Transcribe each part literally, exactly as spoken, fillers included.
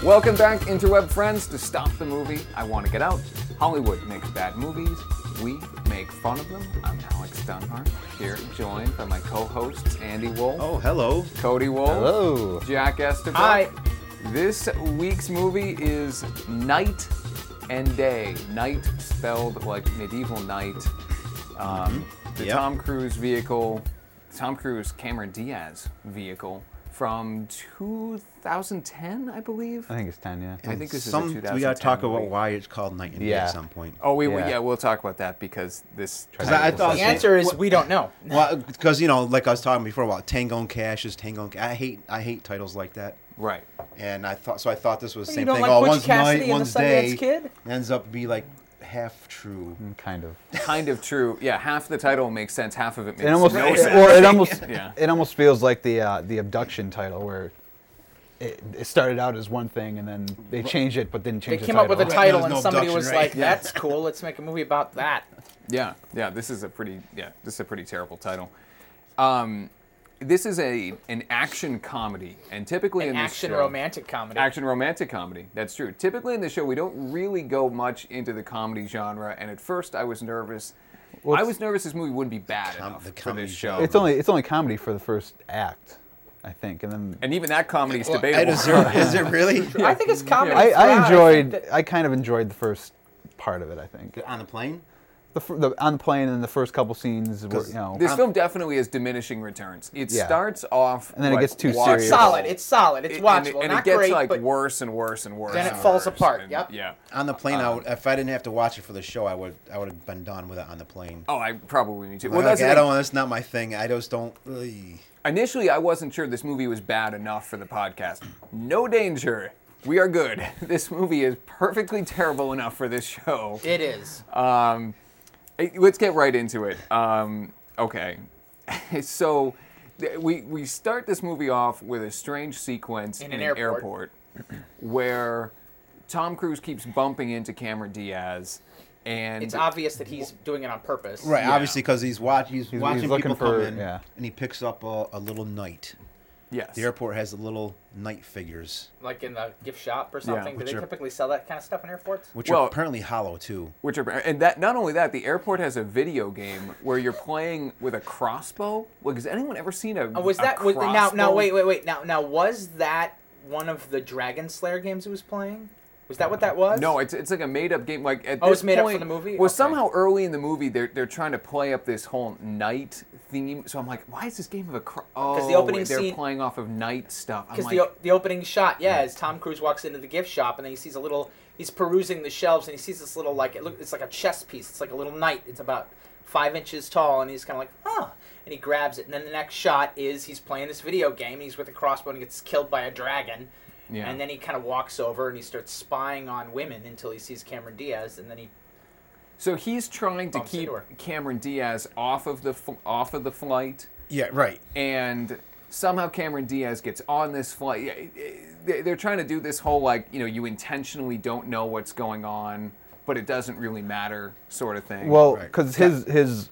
Welcome back, interweb friends, to Stop the Movie. I Want to Get Out. Hollywood makes bad movies. We make fun of them. I'm Alex Dunhart, here joined by my co-hosts Andy Wolf. Oh, hello. Cody Wolf. Hello. Jack Estabrook. Hi. This week's movie is Knight and Day. Knight spelled like medieval knight. Um, Mm-hmm. the Yep. Tom Cruise vehicle, Tom Cruise Cameron Diaz vehicle from two thousand ten, I believe. I think it's ten, yeah. I think this Some, is a two thousand ten we got to talk movie. about why it's called Night and Day Yeah. at some point. Oh, we Yeah. yeah, we'll talk about that because this. 'Cause I- I title thought- is- The answer is we don't know. Well, because you know, like I was talking before about Tango and Cash is Tango and Cash. I hate, I hate titles like that. right. And I thought, so I thought this was the Well, same you don't thing. like oh, Butch one's Cassidy night, and the one's Sundance day. Kid? Ends up to be like half true. Mm, Kind of. Kind of true. Yeah, half the title makes sense. Half of it makes It almost, no it, sense. or it almost, Yeah. it almost feels like the uh, the abduction title, where it, it started out as one thing and then they changed it, but didn't They change the came title. up with a Right, title there was and no somebody abduction, was right? like, Yeah. that's cool, let's make a movie about that. Yeah, yeah. This is a pretty yeah. This is a pretty terrible title. Um, this is a an action comedy, and typically An in this action show, romantic comedy. action romantic comedy. That's true. Typically in the show, we don't really go much into the comedy genre, and at first I was nervous. Well, I it's- was nervous this movie wouldn't be bad Com- enough the for comedy this show. genre. It's only it's only comedy for the first act, I think, and then and even that comedy is Well, debatable. is, there, is it really? I think it's comedy. I, I throughout. think enjoyed. that- I kind of enjoyed the first part of it. I think On the plane? the, fir- the on the plane and the first couple scenes were, 'Cause you know, This Um, film definitely has diminishing returns. It Yeah. starts off And then it like, gets too watchable. serious. It's solid. It's solid. It's It- watchable. and, it, and Not it gets great, like but worse and worse and worse. Then it and falls worse, apart, and- yep. Yeah. On the plane, I Um, would, if I didn't have to watch it for the show, I would I would have been done with it on the plane. Oh, I probably need to. Well, Well, that's okay, the I thing. don't. That's not my thing. I just don't. Really... Initially, I wasn't sure this movie was bad enough for the podcast. No danger. We are good. This movie is perfectly terrible enough for this show. it is. Um, eh, let's get right into it. Um, okay. So th- we we start this movie off with a strange sequence In in, an an airport. airport where Tom Cruise keeps bumping into Cameron Diaz, and It's obvious that he's doing it on purpose. Right, Yeah. obviously, because he's watch he's, He's- watching he's looking people come for- in, yeah. and he picks up a, a little knight. yes, The airport has the little knight figures, Like in the gift shop or something. Do which they are- typically sell that kind of stuff in airports? which Well- are apparently hollow too. which are and that not only that, the airport has a video game where you're playing with a crossbow. Well, has anyone ever seen a? Oh, was a that was, now? Now crossbow? wait, wait, wait. Now, now was that one of the Dragon Slayer games he was playing? Was that what that was? No, it's it's like a made up game. Like at Oh, this it's made up for point, the movie? Well, Okay. somehow early in the movie, they're they're trying to play up this whole night theme. So I'm like, why is this game of a cro- oh? the opening they're scene- playing off of night stuff. I'm Because like, the, o- the opening shot, yeah, is Tom Cruise walks into the gift shop and then he sees a little. He's perusing the shelves and he sees this little like it look. It's like a chess piece. It's like a little knight. It's about five inches tall and he's kind of like, huh. And he grabs it and then the next shot is he's playing this video game and he's with a crossbow and he gets killed by a dragon. yeah. And then he kind of walks over and he starts spying on women until he sees Cameron Diaz and then he. so he's trying to Bumps keep into her. Cameron Diaz off of the fl- off of the flight, Yeah, right. and somehow Cameron Diaz gets on this flight. Yeah, it- it- they- They're trying to do this whole like you know you intentionally don't know what's going on, but it doesn't really matter sort of thing. well, Right. because his his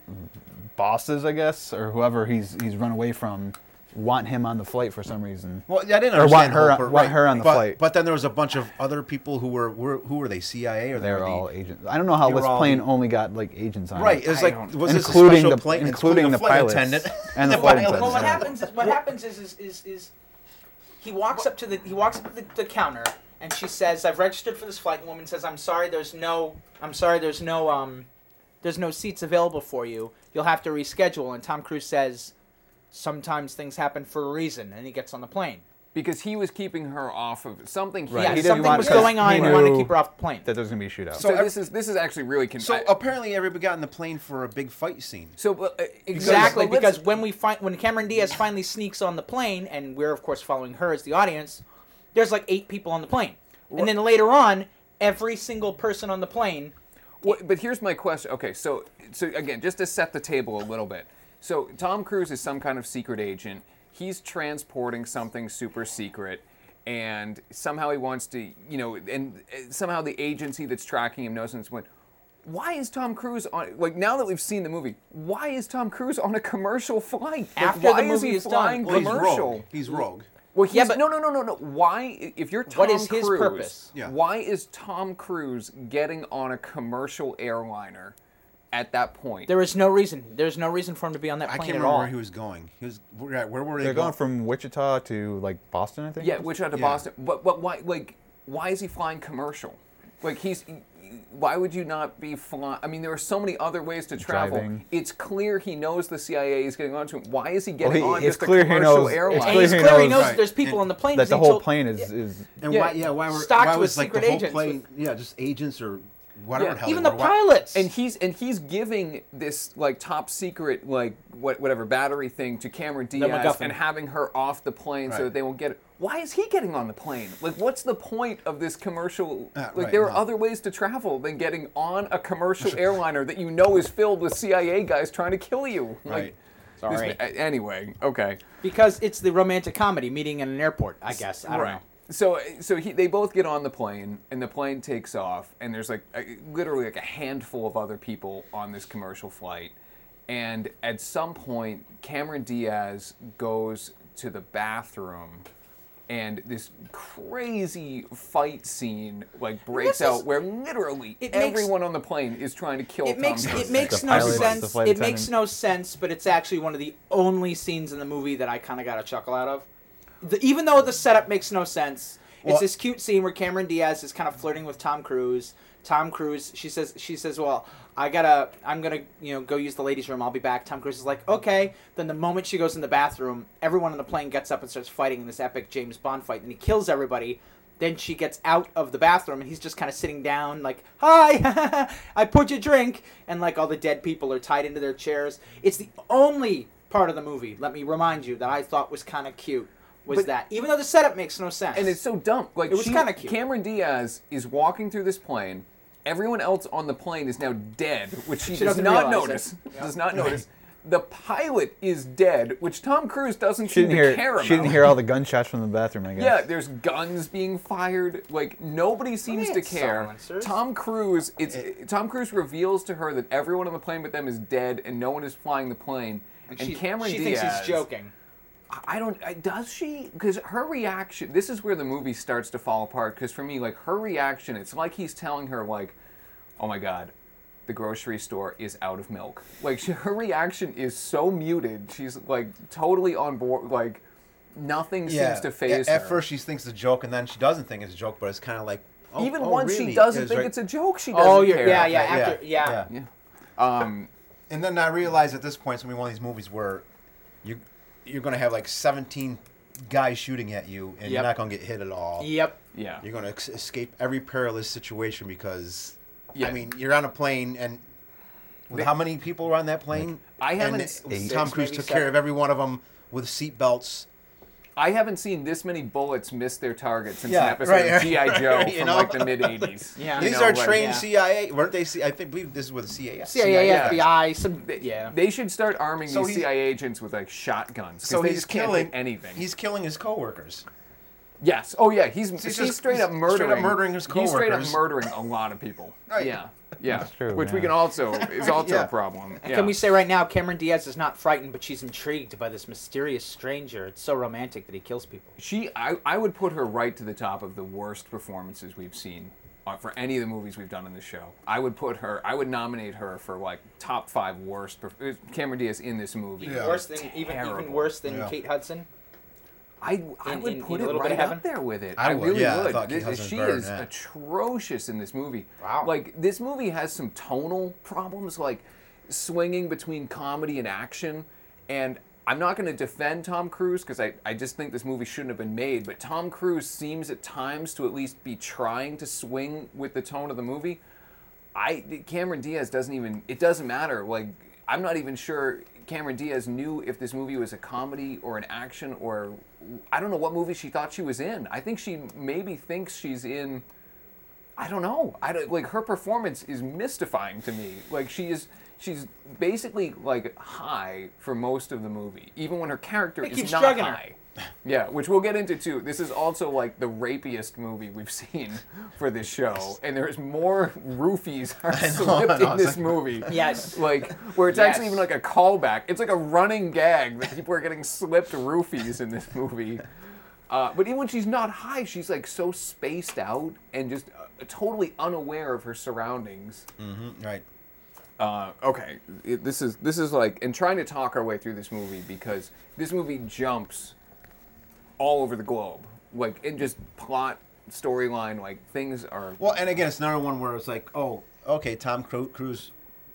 bosses, I guess, or whoever he's he's run away from, want him on the flight for some reason. Well, yeah, I didn't Or understand want the her whole on- part, want right. her on the but, flight. But then there was a bunch of other people who were, were who were they? C I A or They're were all the, agents. I don't know how They were this all plane the- only got like agents on right. it. It was I like don't- was this a including special the plane, including including the flight pilots attendant and the The flight pilot. attendant. Well, what happens is what happens is is is, is he walks up to the he walks up to the, the counter and she says, "I've registered for this flight." And the woman says, "I'm sorry, there's no I'm sorry, there's no um there's no seats available for you. You'll have to reschedule." And Tom Cruise says, "Sometimes things happen for a reason." And he gets on the plane. because he was keeping her off of something. He Right. Yeah, he didn't something want- was because going on. he and He wanted to knew keep her off the plane. That there's gonna be a shootout. So, So this is this is actually really con- So I- apparently everybody got on the plane for a big fight scene. so uh, Exactly, so let's- because when we find when Cameron Diaz finally sneaks on the plane, and we're of course following her as the audience, there's like eight people on the plane, and then later on, every single person on the plane. Well, but here's my question. Okay, so so again, just to set the table a little bit. So Tom Cruise is some kind of secret agent. He's transporting something super secret, and somehow he wants to, you know, and uh, somehow the agency that's tracking him knows and went. Why is Tom Cruise on? Like now that we've seen the movie, why is Tom Cruise on a commercial flight? Like, After why the is movie he is done- flying Well, he's commercial? rogue. He's rogue. Well, he's, Yeah, but- no, no, no, no, no. Why, if you're Tom What is his Cruise, purpose? Yeah. why is Tom Cruise getting on a commercial airliner at that point? There is no reason. There's no reason for him to be on that I plane can't at remember all. where he was going. He was where, where were they They're going? going from Wichita to like Boston, I think. yeah, which out to Yeah. Boston. But, but why, like, why is he flying commercial? Like, he's, why would you not be flying? I mean, there are so many other ways to travel. Driving. It's clear he knows the C I A is getting onto him. Why is he getting Well, he- on it's just clear a he commercial knows- it's airline? and clear he's he clear he knows- knows Right. that there's people And- on the plane. That 'cause the he whole told- plane is yeah. is And Yeah. why? Yeah, why were Stocked why with was like the secret whole agents plane? Yeah, just agents or whatever Yeah. the hell. Even they the were. Why- pilots. And he's and he's giving this like top secret like what whatever battery thing to Cameron Diaz MacGuffin. and having her off the plane so Right. that they won't get it. Why is he getting on the plane? Like, what's the point of this commercial? Uh, like, right, there are no. other ways to travel than getting on a commercial airliner that you know is filled with C I A guys trying to kill you. Like, Right. this- Sorry. a- anyway, okay. Because it's the romantic comedy meeting in an airport, I guess. I don't Right. know. So, so he, they both get on the plane, and the plane takes off, and there's like a, literally like a handful of other people on this commercial flight, and at some point, Cameron Diaz goes to the bathroom, and this crazy fight scene like breaks This is- out where literally it makes- everyone on the plane is trying to kill It Tom makes Cruise. it makes The no pilot, the sense. flight It makes attendant. no sense, but it's actually one of the only scenes in the movie that I kind of got a chuckle out of. The, even though the setup makes no sense, Well- it's this cute scene where Cameron Diaz is kind of flirting with Tom Cruise. Tom Cruise, she says, she says, well, I gotta, I'm gonna, you know, go use the ladies' room. I'll be back. Tom Cruise is like, okay. Then the moment she goes in the bathroom, everyone on the plane gets up and starts fighting in this epic James Bond fight, and he kills everybody. Then she gets out of the bathroom, and he's just kind of sitting down, like, hi, I put your drink, and like all the dead people are tied into their chairs. It's the only part of the movie, let me remind you, that I thought was kind of cute. Was But- that even though the setup makes no sense, And it's so dumb. Like, It was she- kinda cute. Cameron Diaz is walking through this plane. Everyone else on the plane is now dead, which she, She does doesn't not realize notice. it. Yeah. Does not notice. The pilot is dead, which Tom Cruise doesn't She seem didn't to hear. care about. She didn't hear all the gunshots from the bathroom. I guess. Yeah, there's guns being fired. Like, nobody seems to had care. silencers. Tom Cruise, it's Tom Cruise reveals to her that everyone on the plane but them is dead, and no one is flying the plane. And, she, Cameron she Diaz, thinks he's joking. I don't. I, does she? Because her reaction. This is where the movie starts to fall apart. Because for me, like her reaction, it's like he's telling her, like, "Oh my God, the grocery store is out of milk." Like she, her reaction is so muted. She's like totally on board. Like nothing Yeah. seems to phase at, her. at first, she thinks it's a joke, and then she doesn't think it's a joke, but it's kind of like. Oh, even oh, once really? she doesn't It's think right- it's a joke, she doesn't Oh, you're, care. yeah, yeah, Right, after, yeah. Yeah. Um, And then I realized at this point it's gonna be one of these movies where you you're gonna have like seventeen guys shooting at you, and you're Yep. not gonna get hit at all. Yep. yeah. You're gonna ex- escape every perilous situation because, Yeah. I mean, you're on a plane and. With They- how many people were on that plane? I haven't And s- Tom Six, Cruise maybe took seven. care of every one of them with seat belts. I haven't seen this many bullets miss their target since Yeah, an episode right, of right, G I Joe right, you from know? like the mid eighties. Yeah. These You know, are like- trained yeah. C I A, weren't they? C- I think believe this is with the C A A. C I A, C I A, F B I, some They, yeah. they should start arming So these he's- C I A agents with like shotguns. 'cause So they he's just can't killing hit anything. He's killing his coworkers. yes. Oh yeah. He's he's, just- straight he's up murdering. straight up murdering his He's straight up coworkers. murdering a lot of people. Right. Yeah. Yeah. That's true, Which we yeah. can also is also Yeah. a problem. And Yeah. can we say right now, Cameron Diaz is not frightened, but she's intrigued by this mysterious stranger. It's so romantic that he kills people. She, I, I would put her right to the top of the worst performances we've seen uh, for any of the movies we've done in the show. I would put her, I would nominate her for like top five worst. perf- uh, Cameron Diaz in this movie. Yeah. Worse than even even Terrible. worse than Yeah. Kate Hudson. I, I In- would in- put in A it Little Bit right of Heaven? up there with it. I I, would, really yeah, I would. thought Kate This- Hudson's she better than is that. atrocious in this movie. Wow. Like this movie has some tonal problems, like swinging between comedy and action. And I'm not going to defend Tom Cruise because I, I just think this movie shouldn't have been made. But Tom Cruise seems at times to at least be trying to swing with the tone of the movie. I Cameron Diaz doesn't even. It doesn't matter. Like I'm not even sure Cameron Diaz knew if this movie was a comedy or an action or I don't know what movie she thought she was in. I think she maybe thinks she's in. I don't know. I don't, like her performance is mystifying to me. Like she is. She's basically like high for most of the movie, even when her character It is keeps not drugging her. high. Yeah, which we'll get into too. This is also like the rapiest movie we've seen for this show, and there's more roofies are know, slipped I know, in it's this like- movie. Yes. Like where it's Yes. actually even like a callback. It's like a running gag that people are getting slipped roofies in this movie. Uh, but even when she's not high, she's like so spaced out and just uh, totally unaware of her surroundings. Mm-hmm. Right. Uh, okay, it, this is this is like, and trying to talk our way through this movie because this movie jumps all over the globe, like in just plot, storyline, like things are. Well, and again, it's another one where it's like, oh, okay, Tom Cru- Cruise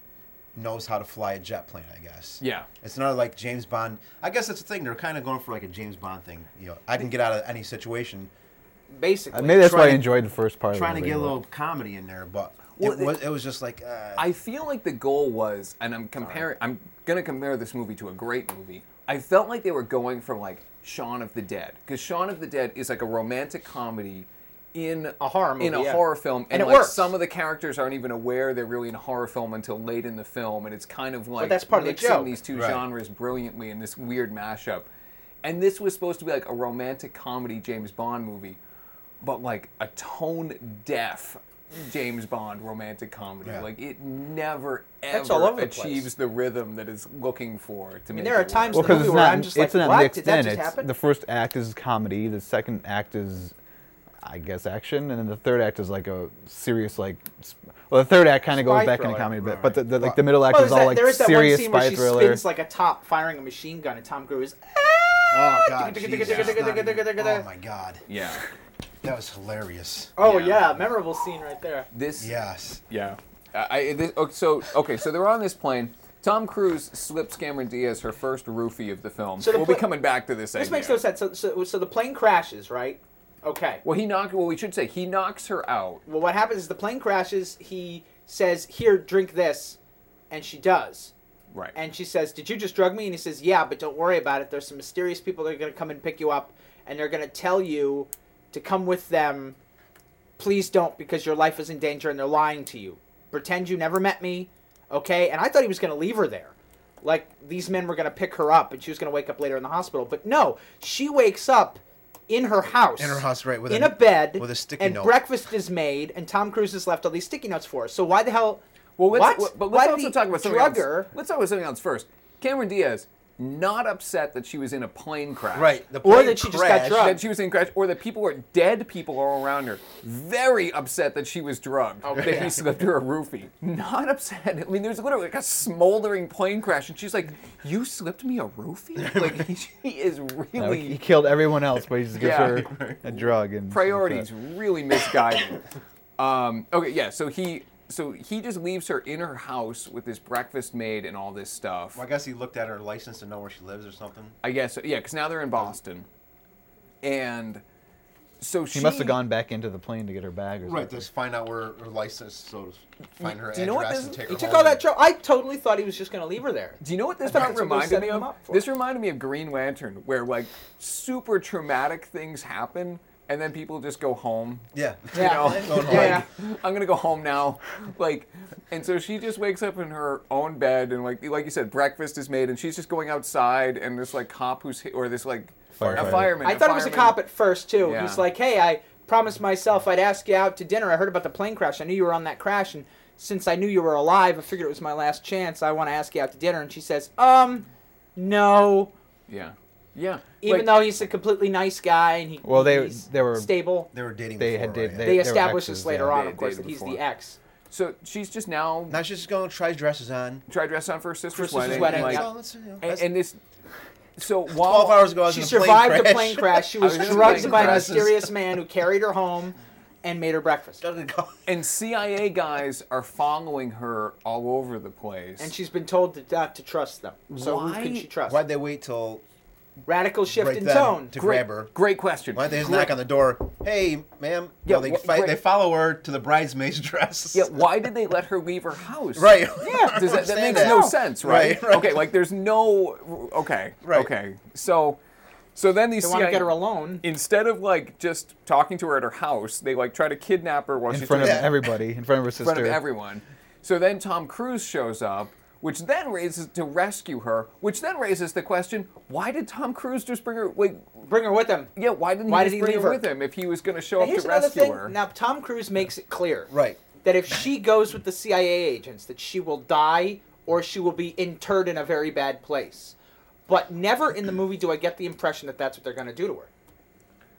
knows how to fly a jet plane, I guess. Yeah. It's not like James Bond. I guess that's the thing. They're kind of going for like a James Bond thing. You know, I can get out of any situation. Basically. Uh, maybe that's why I trying- enjoyed the first part. Trying of to the get a movie, little comedy in there, but Well, it was it was just like. Uh, I feel like the goal was, and I'm comparing, I'm gonna compare this movie to a great movie. I felt like they were going for like Shaun of the Dead, because Shaun of the Dead is like a romantic comedy in A horror movie, in a yeah. horror film, and, And it like works. some of the characters aren't even aware they're really in a horror film until late in the film, and it's kind of like that's part of the mixing joke. these two Right. genres brilliantly in this weird mashup. And this was supposed to be like a romantic comedy James Bond movie, but like a tone deaf James Bond romantic comedy. Yeah. Like it never That's ever all over the place. achieves the rhythm that it's looking for to I make mean, there are it times work. Well, in the because movie it's where not, I'm just it's like, not what? mixed Did that in. just It's happen? the first act is comedy, the second act is, I guess, action, and then the third act is like a serious, like, sp- well, the third act kind of goes Spy back thriller. into comedy a bit, Right, but the, right. the, like Well- the middle act Well, is there's all that, like there is that one serious scene where spy she thriller. spins like a top firing a machine gun, and Tom Cruise. oh God. Jesus, it's not even- oh my God. Yeah. That was hilarious. Oh Yeah. yeah, memorable scene right there. This Yes. Yeah. I, I this, oh, so okay, so they're on this plane. Tom Cruise slips Cameron Diaz her first roofie of the film. So the we'll pla- be coming back to this. This idea. makes no sense. So, so, so the plane crashes, right? Okay. Well, he knocked. Well, we should say he knocks her out. Well, what happens is the plane crashes. He says, "Here, drink this," and she does. Right. And she says, "Did you just drug me?" And he says, "Yeah, but don't worry about it. There's some mysterious people that are going to come and pick you up, and they're going to tell you to come with them. Please don't, because your life is in danger, and they're lying to you. Pretend you never met me, okay?" And I thought he was going to leave her there. Like, these men were going to pick her up, and she was going to wake up later in the hospital. But no, she wakes up in her house. In her house, right, with in a- a bed. with a sticky and note. breakfast is made, and Tom Cruise has left all these sticky notes for her. So why the hell... Well, let's, what? w- but Why let's did also he talk about something drug else. her? Let's talk about something else first. Cameron Diaz, not upset that she was in a plane crash. Right. The Or plane that she just got crashed. drugged. That she was in a crash, or that people were dead people all around her. Very upset that she was drugged. Okay. That he slipped her a roofie. Not upset. I mean, there's literally like a smoldering plane crash, and she's like, "You slipped me a roofie?" Like she is No, really he killed everyone else, but he just gives Yeah. her a drug and priorities really misguided. um, okay, yeah. So he, so he just leaves her in her house with this breakfast made and all this stuff. Well, I guess he looked at her license to know where she lives or something. I guess, yeah, because now they're in Boston, and so she He must have gone back into the plane to get her bag or Right. something. Just find out where her license, so to find her Do you know what address this- and take He her took home. all that trouble. I totally thought he was just going to leave her there. Do you know what this I thought part that's what they reminded set me him of? up for. This reminded me of Green Lantern, where like super traumatic things happen, and then people just go home. Yeah. You know, Going home. Yeah. I'm gonna go home now, like, and so she just wakes up in her own bed, and like, like you said, breakfast is made, and she's just going outside, and this like cop who's hit, or this like a Firefighter. fireman. I thought it was a fireman- cop at first, too. Yeah. He's like, "Hey, I promised myself I'd ask you out to dinner. I heard about the plane crash. I knew you were on that crash, and since I knew you were alive, I figured it was my last chance. I want to ask you out to dinner." And she says, um, no. Yeah, yeah. Even Like, though he's a completely nice guy and he, Well, they- he's they were- stable. They were dating They before, had did- right? they- They were establish exes, this later yeah. on, They of course, dated that he's before. the ex. so she's just now Now she's just going to try dresses on. try dress on for her sister's sister's wedding, wedding, like, yeah. So that's, you know, and, that's and this. So while twelve hours ago, I was She in a plane survived crash. the plane crash. She was I was in a drugged plane by a crash. mysterious man who carried her home and made her breakfast. Doesn't go- and C I A guys are following her all over the place. And she's been told to, not to trust them. So who Why- can she trust? Why'd they wait till Radical shift right in then tone. to great, grab her? great question. Why'd they just Great- knock on the door? Hey, ma'am. Yeah, No, they, wh- fi- great. they follow her to the bridesmaid's dress. Yeah, why did they let her leave her house? Right. Yeah. Does that, that Understand makes that. no sense, right? Right, right. Okay, like there's no. Okay. Right. Okay. So, so then these They want C I A to get her alone. instead of like just talking to her at her house, they like try to kidnap her while in she's front of in Yeah. everybody, in front of her sister. front of everyone. So then Tom Cruise shows up, which then raises to rescue her, which then raises the question: why did Tom Cruise just bring her? Like, Bring her with him. yeah, why didn't Why he did just he bring leave her her? with him if he was going to show Now, up here's to another rescue thing. her? Now, Tom Cruise makes it clear Right. that if she goes with the C I A agents, that she will die or she will be interred in a very bad place. But never in the movie do I get the impression that that's what they're going to do to her.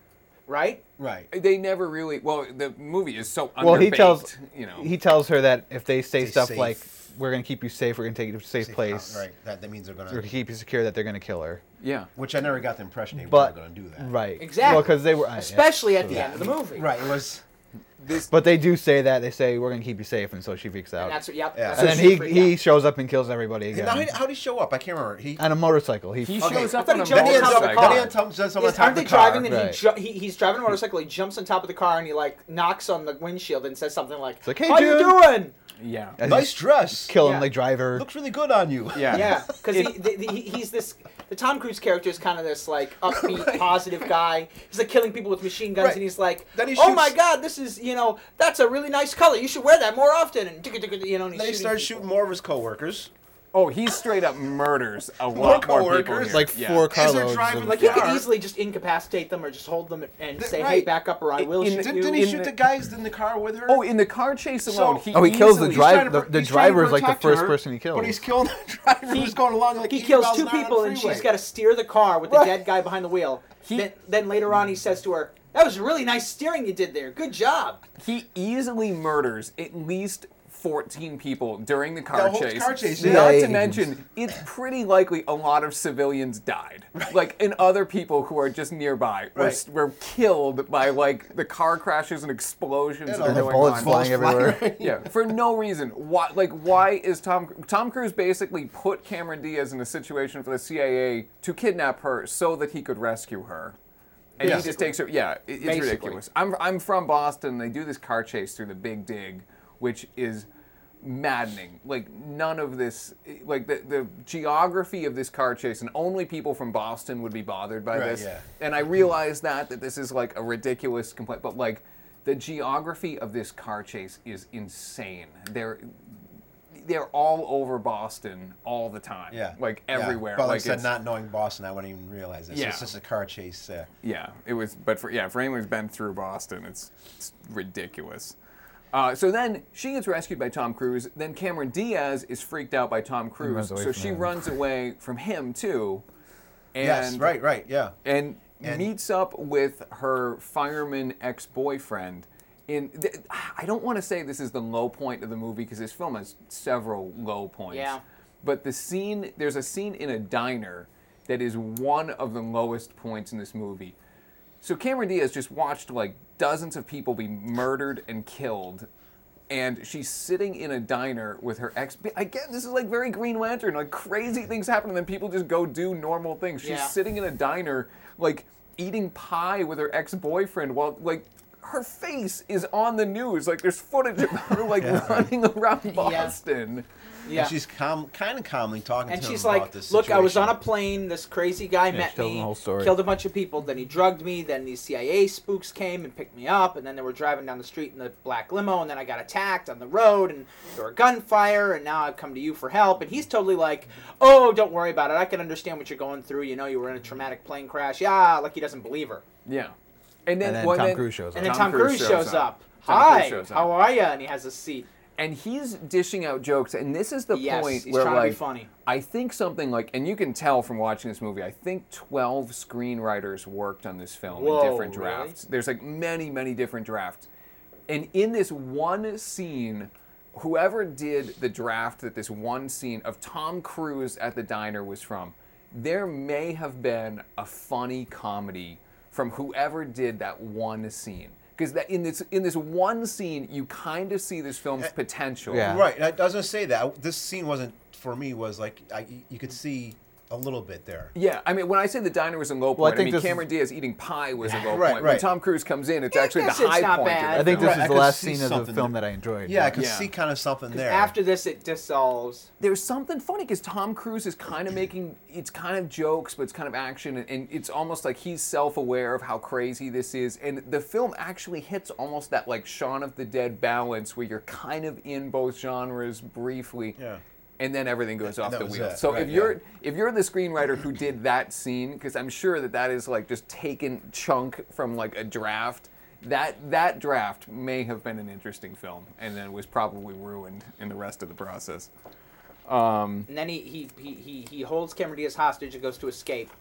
right? Right. They never really. Well, the movie is so underbaked. Well, he tells you know. he tells her that if they say Stay stuff safe. like "We're gonna keep you safe, we're gonna take you to a safe Safe place, house, Right. That, that means they're we're gonna. gonna keep you secure," that they're gonna kill her. yeah. Which I never got the impression they But were going to do that. right, Exactly. Well, because they were I- yeah, Especially at so- the end of the movie. Right. It was. This. But they do say that they say we're gonna keep you safe, and so she freaks out. And that's what, yep. Yeah. that's And what then he freaked he out. shows up and kills everybody again Now, how did he show up? I can't remember. He. on a motorcycle. He, He Okay. shows I up thought on a he jumped Then he ends on up. the motorcycle. Then car. he ends up on Yes, top of aren't the they car. driving and Right. he, ju- he he's driving a motorcycle, he jumps on top of the car and he like knocks on the windshield and says something like, like, "Hey, how you dude." doing? Yeah. As Nice he's dress. killing Yeah. the driver. Looks really good on you. Yeah. Yeah, because he, the, the, he, he's this. The Tom Cruise character is kind of this like upbeat, positive guy. He's like killing people with machine guns, Right. and he's like, Then he "Oh shoots- my God, this is you know that's a really nice color. You should wear that more often." And you know, and he's Then he shooting starts people. shooting more of his coworkers. Oh, he straight up murders a lot more people coworkers. here. like yeah. four As they're carloads. driving of- Like he could car. easily just incapacitate them or just hold them and Th- say, "Hey, right. back up, or I will In- shoot Didn't, you." didn't he in shoot the- the guys in the car with her? Oh, in the car chase alone, So- he oh, he kills the easily- driver. trying to The, pr- the he's trying to driver's like the protect first her, person he kills. But he's killing the driver who's going along like He eighty kills miles two an hour on people the and freeway. she's got to steer the car with the Right. dead guy behind the wheel. He- then, then later on, he says to her, "That was really nice steering you did there. Good job." He easily murders at least fourteen people during the car The whole chase. car chase, Not yeah. to mention, it's pretty likely a lot of civilians died. Like, and other people who are just nearby were, Right. were killed by, like, the car crashes and explosions And that all are the and the going bullets on. flying everywhere. right? Yeah, for no reason. Why? Like, why is Tom Tom Cruise basically put Cameron Diaz in a situation for the C I A to kidnap her so that he could rescue her, and he just Basically. takes her. Yeah, it- it's Basically. ridiculous. I'm I'm from Boston. They do this car chase through the Big Dig, which is maddening. Like none of this, like the the geography of this car chase, and only people from Boston would be bothered by Right, this. yeah. And I realize that that this is like a ridiculous complaint, but like the geography of this car chase is insane. They're they're all over Boston all the time. Yeah. Like Yeah. everywhere. But like I like said, it's, not knowing Boston, I wouldn't even realize this. Yeah. It's just a car chase. Uh, yeah, it was. But for yeah, for anyone who's been through Boston, it's, it's ridiculous. Uh, so then she gets rescued by Tom Cruise. Then Cameron Diaz is freaked out by Tom Cruise, runs away so from she him. runs away from him too. And, yes, right, right, yeah. And, And- meets up with her fireman ex-boyfriend. In th- I don't want to say this is the low point of the movie because this film has several low points. Yeah. But the scene, there's a scene in a diner that is one of the lowest points in this movie. So Cameron Diaz just watched like dozens of people be murdered and killed, and she's sitting in a diner with her ex. Again, this is like very Green Lantern. Like crazy things happen, and then people just go do normal things. She's Yeah. sitting in a diner, like eating pie with her ex-boyfriend, while like her face is on the news. Like there's footage of her like running around Boston. Yeah. And she's calm, kind of calmly talking And to she's him like, about this "Look, I was on a situation. plane. This crazy guy met she tells me, the whole story. killed a bunch of people. Then he drugged me. Then these C I A spooks came and picked me up. And then they were driving down the street in the black limo. And then I got attacked on the road. And there were gunfire. And now I've come to you for help." And he's totally like, "Oh, don't worry about it. I can understand what you're going through. You know, you were in a traumatic plane crash." Yeah, like he doesn't believe her. Yeah. And then, And then well, Tom then- Cruise shows up. And then Tom Tom, Cruise Cruise, shows shows up. up. Tom Cruise "Hi, shows up. how are ya?" And he has a seat. And he's dishing out jokes, and this is the Yes, point he's where trying to be like funny. I think something like, and you can tell from watching this movie, I think twelve screenwriters worked on this film Whoa, in different really? drafts. There's like many, many different drafts, and in this one scene, whoever did the draft that this one scene of Tom Cruise at the diner was from, there may have been a funny comedy from whoever did that one scene. Because that in this in this one scene, you kind of see this film's potential. Yeah. Right, I I was gonna say that. This scene wasn't, for me, was like, I, you could see a little bit there. Yeah, I mean, when I say the diner was a low point, Well, I I, think mean, this Cameron Diaz eating pie was a low Right, point. When right. Tom Cruise comes in, it's Yeah, actually the this is high not point. bad. Of I think the this film. Right, is the I could last see scene of the something film there. that I enjoyed. Yeah, I could Yeah. see kind of something there. After this, it dissolves. There's something funny because Tom Cruise is kind of making, it's kind of jokes, but it's kind of action, and, and it's almost like he's self-aware of how crazy this is. And the film actually hits almost that like Shaun of the Dead balance where you're kind of in both genres briefly. Yeah. And then everything goes off that the was wheels. it, So right, if you're yeah. if you're the screenwriter who did that scene, because I'm sure that that is like just taken chunk from like a draft, that that draft may have been an interesting film, and then was probably ruined in the rest of the process. And then he he, he, he, he holds Cameron Diaz hostage and goes to escape.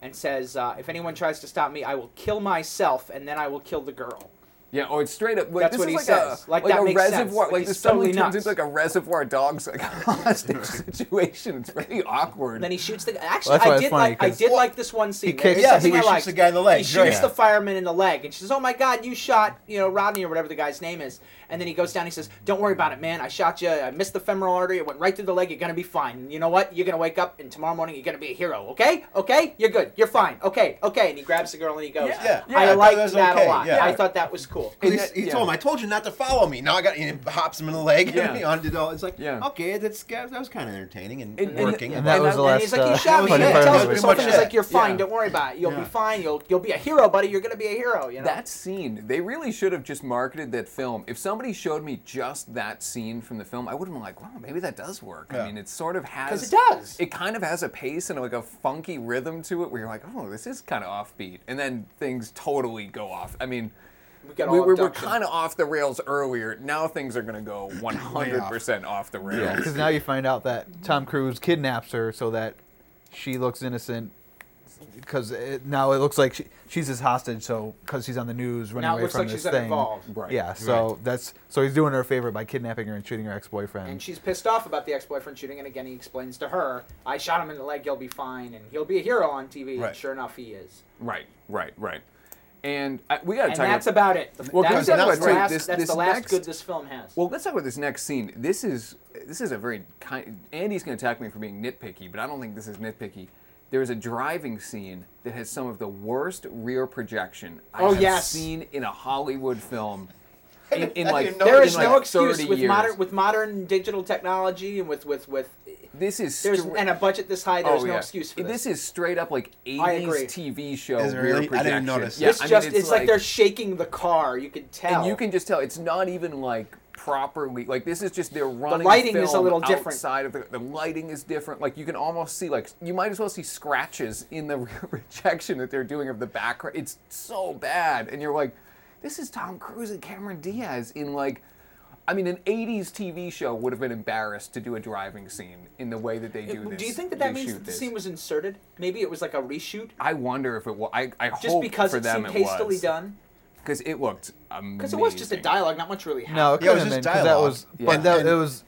and says, uh, "If anyone tries to stop me, I will kill myself, and then I will kill the girl." Yeah, or it's straight up. Like, That's this what is he like says. A, Like, like that a makes sense. reservoir. Like, Like, he's this suddenly totally turns nuts. into like a reservoir dogs like hostage situation. It's very awkward. And then he shoots the. Actually, Well, that's why I it's did funny, like. I 'cause- did Well, like this one scene. he There kicks- is Yeah, something he I shoots liked. the guy in the leg, He shoots right. the fireman in the leg, and she says, "Oh my God, you shot, you know, Rodney or whatever the guy's name is." And then he goes down. He says, "Don't worry about it, man. I shot you. I missed the femoral artery. It went right through the leg. You're gonna be fine. And you know what? You're gonna wake up, and tomorrow morning you're gonna be a hero. Okay? Okay? You're good. You're fine. Okay? Okay?" And he grabs the girl and he goes. Yeah. Yeah, I I thought liked that was that okay, a lot. yeah. I thought that was cool. He, And that- he yeah. told him, "I told you not to follow me." Now I got, he hops him in the leg. Yeah. And he undid all. It's like, Yeah. okay, that's that was kind of entertaining and, And- and- working. And but- that was the and last he's like, uh, "You shot me." funny And he part of tells it. himself, Pretty and much he's it. like, "You're fine. Yeah. Don't worry about it. You'll Yeah. be fine. You'll you'll be a hero, buddy. You're gonna be a hero." You know. That scene, they really should have just marketed that film. If somebody showed me just that scene from the film, I would have been like, wow, maybe that does work. Yeah. I mean, it sort of has... 'Cause it does. It kind of has a pace and like a funky rhythm to it where you're like, oh, this is kind of offbeat. And then things totally go off. I mean, we got we, all we were abduction. kind of off the rails earlier. Now things are going to go one hundred percent off the rails. Yeah, because now you find out that Tom Cruise kidnaps her so that she looks innocent. Because now it looks like she, she's his hostage, so because she's on the news running Now it away looks from like this she's thing. involved. Right. Yeah, so that's so he's doing her a favor by kidnapping her and shooting her ex-boyfriend. And she's pissed off about the ex-boyfriend shooting, and again he explains to her, "I shot him in the leg. He'll be fine, and he'll be a hero on T V." Right. And sure enough, he is. Right, right, right. And I, we got to And talk that's about... about it. The- Well, that's can we talk that's about, the too, last, this- that's this the last next- good this film has. Well, let's talk about this next scene. This is this is a very kind. Andy's going to attack me for being nitpicky, but I don't think this is nitpicky. There is a driving scene that has some of the worst rear projection I Oh, have yes. seen in a Hollywood film. In, in I like didn't know there in is in like no excuse thirty with years. modern with modern digital technology and with with with This is there's stra- and a budget this high. There's oh, no yeah. excuse for this. This is straight up like I agree. eighties T V show Is it rear really? I projection. didn't notice Yeah, This I mean, just it's, it's like, they're shaking the car. You can tell. and you can just tell it's not even like properly like this is just they're running lighting film is a little different. outside of the, the lighting is different. Like you can almost see like you might as well see scratches in the rear projection that they're doing of the background. It's so bad, and you're like, this is Tom Cruise and Cameron Diaz in like. I mean, an eighties T V show would have been embarrassed to do a driving scene in the way that they do this. Do you think that that they means shoot that the this. scene was inserted? Maybe it was like a reshoot, I wonder if it was. I, I just hope because for it them seemed it hastily was. done. Because it looked amazing. Because it was just a dialogue, not much really happened. no, it Yeah, it couldn't was have been just because that dialogue. was, Yeah. but that, And- it was.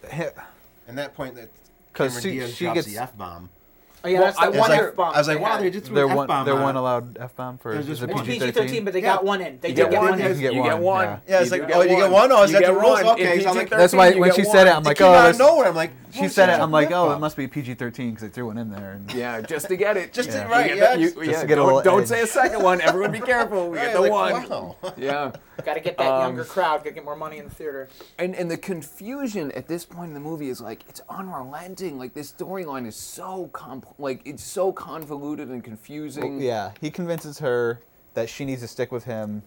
And that point that 'Cause Cameron she- Diaz she drops gets- the F bomb. Oh yeah, Well, that's I the I was one wonder- like, F-bomb I was like, they wow, had. they just threw They're an one. F-bomb They're on one it. allowed f bomb for. There's Is just it one. It's P G P G thirteen, but they Yeah. got one in. They You did get get one. one You in. You get You one, get one. yeah. Yeah, it's You like, do oh, get you get one. one? Oh, is You that get the rules? one. Okay, In so I'm like, P G That's why you when get she one. said it, I'm it like, came oh, out this, of nowhere. I'm like, she oh, said shit, it. I'm like, oh, it F-bomb. must be P G thirteen because they threw one in there. And Yeah, just to get it. Just to- Yeah. right, You yeah. get the- you- just- yeah, just to get a don't, little don't edge. say a second one. Everyone be careful. We Right, get the like, one. wow. Yeah. Got to get that Um, younger crowd. Got to get more money in the theater. And and the confusion at this point in the movie is like it's unrelenting. Like this storyline is so comp- like it's so convoluted and confusing. yeah, he convinces her that she needs to stick with him,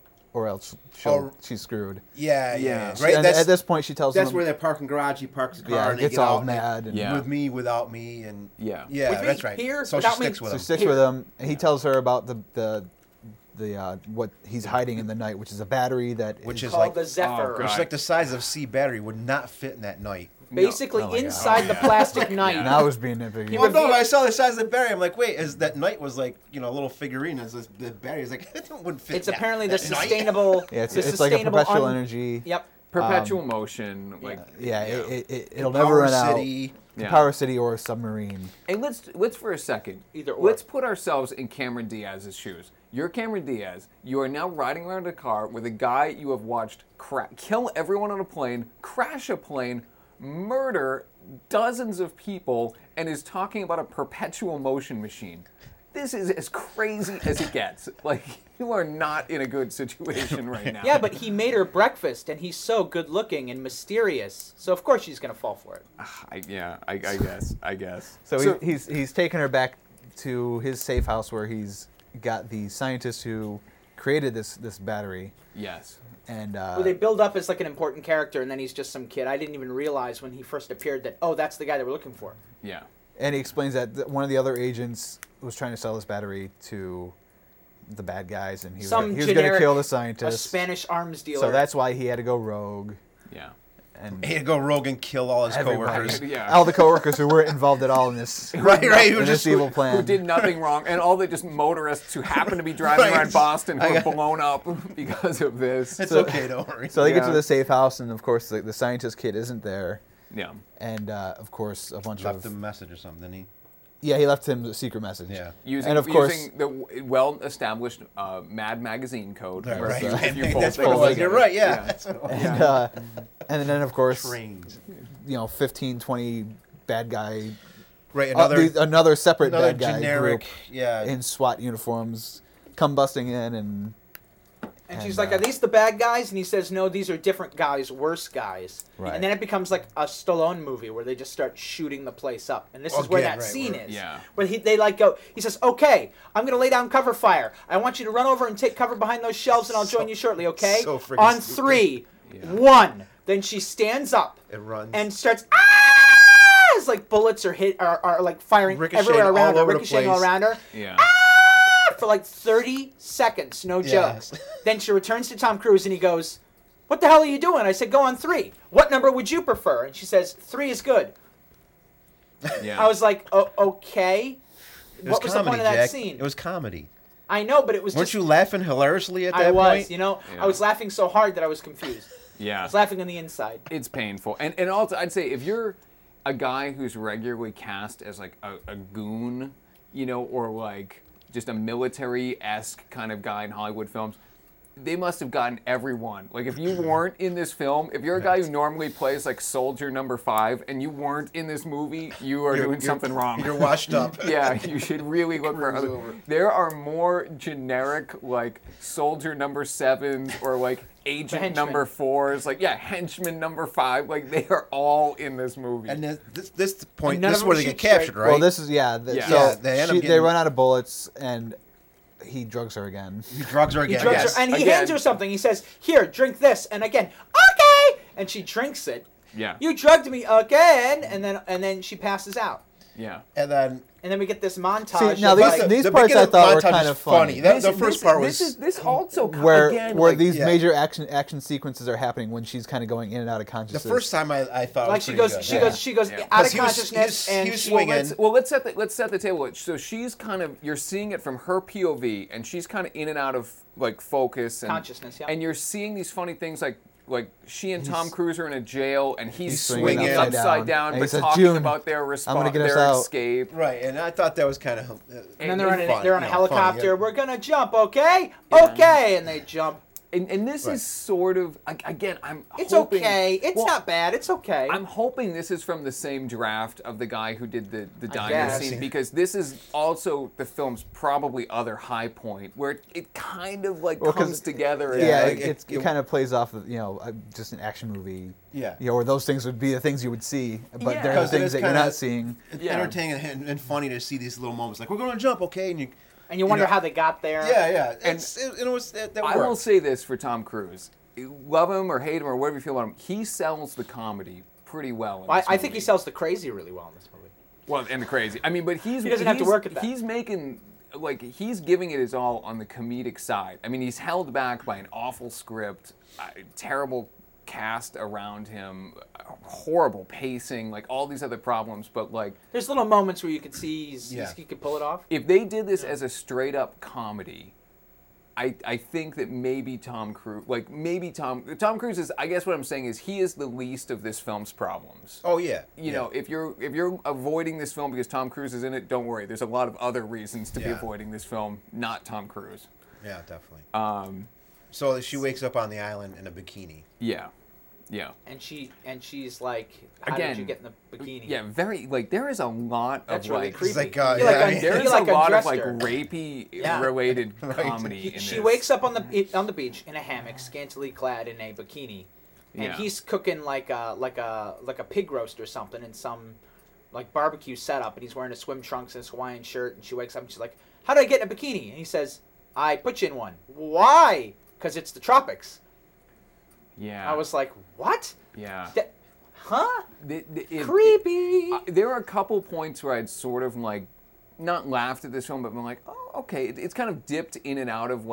or else she'll, Oh. she's screwed. Yeah, Yeah. yeah, She- right. and That's at this point, she tells that's him, where they park in garage. He parks the car yeah, and they gets get all out and they- mad. And Yeah. with me, without me, and Yeah. yeah, With me, that's right. here, so she without me. sticks with So him. she sticks Here. with him. And he tells her about the the the uh, what he's hiding in the night, which is a battery that Which is Called like- the Zephyr. Oh, Which is God. like the size of C battery would not fit in that night. Basically, Oh my God. inside Oh, the yeah. plastic knight. now is being nitpicky. Well, no, I saw the size of the battery. I'm like, wait, is that night was like, you know, a little figurine. Is this, the battery is like, it wouldn't fit. It's that- apparently the that night. sustainable. Yeah, it's, the it's like a sustainable perpetual un- energy. Yep. Perpetual motion. Like Yeah, it, it, it, it'll Power never run City. out. Yeah. Power City or a submarine. Hey, let's let's for a second. Either or. Let's put ourselves in Cameron Diaz's shoes. You're Cameron Diaz. You are now riding around a car with a guy you have watched cra- kill everyone on a plane, crash a plane, murder dozens of people, and is talking about a perpetual motion machine. This is as crazy as it gets. Like, you are not in a good situation right now. Yeah, but he made her breakfast, and he's so good looking and mysterious. So of course she's gonna fall for it. I, yeah, I, I guess. I guess. So, So- he, he's he's taken her back to his safe house where he's got the scientist who created this this battery, Yes. and uh, Well, they build up as like an important character, and then he's just some kid. I didn't even realize when he first appeared that oh, that's the guy they were looking for. Yeah. and he explains that th- one of the other agents was trying to sell this battery to the bad guys, and he was, Some gonna- he was going to generic- kill the A scientist. Spanish arms dealer. So that's why he had to go rogue. Yeah. and He had to go rogue and kill all his everybody, coworkers. Yeah. all the coworkers who weren't involved at all in this, Right, right. He in was this just evil Who plan. did nothing wrong, and all the just motorists who happen to be driving Right. around Boston who I were got- blown up because of this. It's So- okay, don't worry. So they get to Yeah. the safe house, and of course the, the scientist kid isn't there, Yeah. and uh, of course a bunch left of him a message or something, didn't he? yeah, he left him a secret message. Yeah. Using, And of course- using the w- well-established uh, Mad Magazine code. Right, where right. if you- if you fold That's what things it was. together. You're right, yeah. Yeah. That's what it was. And, uh, and then of course Trains. you know fifteen, twenty bad guy, Right, uh, another, these- another separate another bad guy generic, group yeah. in SWAT uniforms come busting in, and And she's And, like, uh, "Are these the bad guys?" And he says, "No, these are different guys, worse guys." Right. And then it becomes like a Stallone movie where they just start shooting the place up. And this is where Again, that right, scene where- is. Yeah. Where he, they like go. He says, "Okay, I'm gonna lay down cover fire. I want you to run over and take cover behind those shelves, and I'll So- join you shortly. Okay? so freaking On stupid. three, Yeah. one." Then she stands up It runs. and starts. Ah! It's like bullets are hit are, are like firing Ricocheting everywhere around all her, over the ricocheting all place. around her. Yeah. For like thirty seconds, no joke. Yes. Then she returns to Tom Cruise and he goes, "What the hell are you doing?" I said, "Go on three. What number would you prefer?" And she says, "Three is good." Yeah. I was like, "Oh, okay." It What was comedy, the point of that Jack. scene? It was comedy. I know, but it was Weren't just. you laughing hilariously at that I was, point? you know, Yeah. I was laughing so hard that I was confused. I yeah. was laughing on the inside. It's painful. And and also I'd say if you're a guy who's regularly cast as like a, a goon, you know, or like just a military-esque kind of guy in Hollywood films, they must have gotten everyone. Like if you weren't in this film, if you're a guy who normally plays like soldier number five and you weren't in this movie, you are You're- doing you're- something wrong. You're washed up. Yeah, you should really look for Cruise other. over. There are more generic like soldier number sevens or like agent Henchman. number fours, like yeah, henchman number five. Like they are all in this movie. And this, this, this point, And none this is of where them they get shoot straight. captured, right? well, this is yeah. The, Yeah. So Yeah, they end up she, they getting- run out of bullets, and he drugs her again. He drugs her He again. drugs yes. her, and he Again. hands her something. He says, "Here, drink this." And again, "Okay." And she drinks it. yeah, "You drugged me again." And then and then she passes out. yeah. And then And then we get this montage. See, now of, these- like, these the parts I beginning thought were montage kind is of funny. That, This- the first this- part was This is this also where again where like, these yeah. major action action sequences are happening when she's kind of going in and out of the consciousness. first time I, I thought. it like was she pretty goes, good. she Yeah. goes, she goes Yeah. out 'Cause of he was- consciousness, he was- and he was she swinging. Let's, well, let's set the let's set the table. So she's kind of you're seeing it from her P O V, and she's kind of in and out of like focus and Consciousness, yeah. And you're seeing these funny things like like she and Tom Cruise are in a jail, and he's, he's swinging, swinging upside, upside down, down, and he but says, talking "June, about their response, gonna get us their out." escape. Right, and I thought that was kind of. Uh, and then they're on, a, fun, they're on a you know, funny, helicopter. yeah. We're gonna jump, okay? Yeah. Okay, and they jump. And, and this Right. is sort of ag- again. I'm It's hoping, okay. It's well, not bad. It's okay. I'm hoping this is from the same draft of the guy who did the, the diner guess. scene, because this is also the film's probably other high point where it, it kind of like Well, 'cause- comes together. and, yeah, like, it, it's- it, it- kind of plays off of you know uh, just an action movie. Yeah. You know, where those things would be the things you would see, but Yeah. they're the Because it things is that you're kinda- not seeing. It's Yeah. entertaining and, and funny to see these little moments. Like, we're going to jump, okay? And you. and you wonder know- how they got there. Yeah, yeah. And- It's, it, it was, that, that I will worked. say this for Tom Cruise: love him or hate him or whatever you feel about him, he sells the comedy pretty well. In I, this I think he movie. sells the crazy really well in this movie. Well, and the crazy. I mean, but he's He doesn't have to he's- work at that. He's making like he's giving it his all on the comedic side. I mean, he's held back by an awful script, uh, terrible cast around him, uh, horrible pacing, like all these other problems. But like, There's little moments where you can see he's, Yeah. he's, he could pull it off. if they did this as a straight up comedy, I, I think that maybe Tom Cruise, like maybe Tom Tom Cruise is. I guess what I'm saying is he is the least of this film's problems. Oh, yeah. You yeah. know, if you're if you're avoiding this film because Tom Cruise is in it, don't worry. There's a lot of other reasons to be Yeah. avoiding this film, not Tom Cruise. Yeah, definitely. Um, So she wakes up on the island in a bikini. yeah, yeah. And she and she's like, "How Again, did you get in the bikini?" Yeah, very like there is a lot That's of really like creepy. It's like, uh, He yeah, like, I un- mean- there he is like a lot of undressed like her. rapey Yeah. related Right. comedy He- in she this. wakes up on the on the beach in a hammock, scantily clad in a bikini, and Yeah. he's cooking like a like a like a pig roast or something in some like barbecue setup, and he's wearing a swim trunks and a Hawaiian shirt, and she wakes up and she's like, "How did I get in a bikini?" And he says, "I put you in one." Why? Because it's the tropics. Yeah. I was like, "What? Yeah. That, huh? The- the- it- Creepy." Uh, there are a couple points where I'd sort of like not laughed at this film, but been like, oh, okay. It, it's kind of dipped in and out of like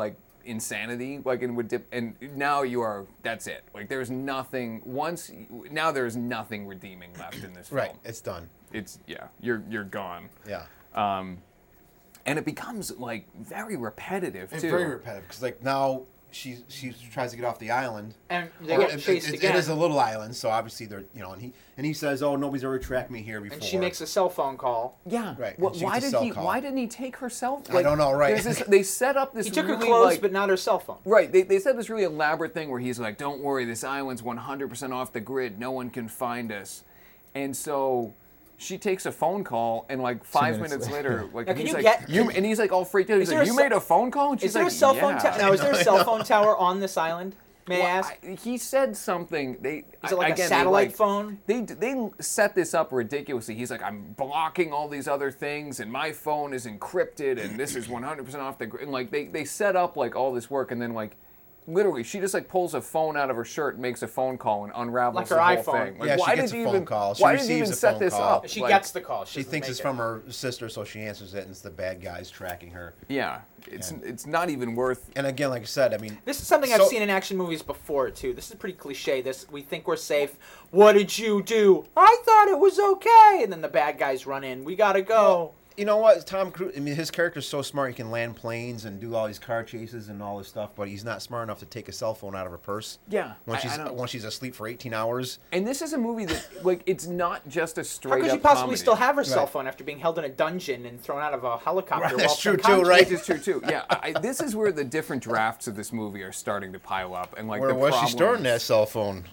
insanity, like and would dip, and now you are that's it. Like there's nothing once now there's nothing redeeming left in this film. Right, it's done. It's yeah, you're you're gone. Yeah. Um, and it becomes like very repetitive It's too. very repetitive because like now she she tries to get off the island. And they Or get it, chased it, it, again. it is a little island, so obviously they're you know, and he and he says, "Oh, nobody's ever tracked me here before." and she makes a cell phone call. Yeah. Right, Wha- and she why gets a did cell he? call. Why didn't he take her cell? I don't know, right. there's This, they set up this. He took her really, clothes, like, but not her cell phone. Right. They, they said this really elaborate thing where he's like, "Don't worry, this island's one hundred percent off the grid. No one can find us." And so she takes a phone call, and like five minutes minutes later. later, like Now, can he's you like, get- "You," and he's like all freaked out. He's there like, a "You ce- made a phone call?" And she's Is there like, a cell yeah. phone tower? Now, is there a cell phone tower on this island? May I Well, ask? I- he said something. They Is it like a again, they, satellite like- phone? They they set this up ridiculously. He's like, I'm blocking all these other things, and my phone is encrypted, and this is one hundred percent off the grid. And like they they set up like all this work, and then like. Literally, she just like pulls a phone out of her shirt, makes a phone call, and unravels Like the her whole iPhone. thing. Like, Yeah, she why gets did a you phone even, call. She Why did you receives even a set phone this call. up? She Like, gets the call. She doesn't thinks make it's it. from her sister, so she answers it, and it's the bad guys tracking her. Yeah, it's And- it's not even worth. And again, like I said, I mean, This is something So- I've seen in action movies before too. This is pretty cliche. This we think we're safe. What did you do? I thought it was okay, and then the bad guys run in. We gotta go. you know what? Tom Cruise. I mean, his character's so smart. He can land planes and do all these car chases and all this stuff, but he's not smart enough to take a cell phone out of her purse. Yeah, When I- she's I don't- when she's asleep for eighteen hours. And this is a movie that like it's not just a How straight could she up possibly comedy. still have her cell Right. phone after being held in a dungeon and thrown out of a helicopter? Right, while that's true too, unconscious? right? Which is true too. Yeah, I, I- this is where the different drafts of this movie are starting to pile up, and like Where the was she problems- storing that cell phone?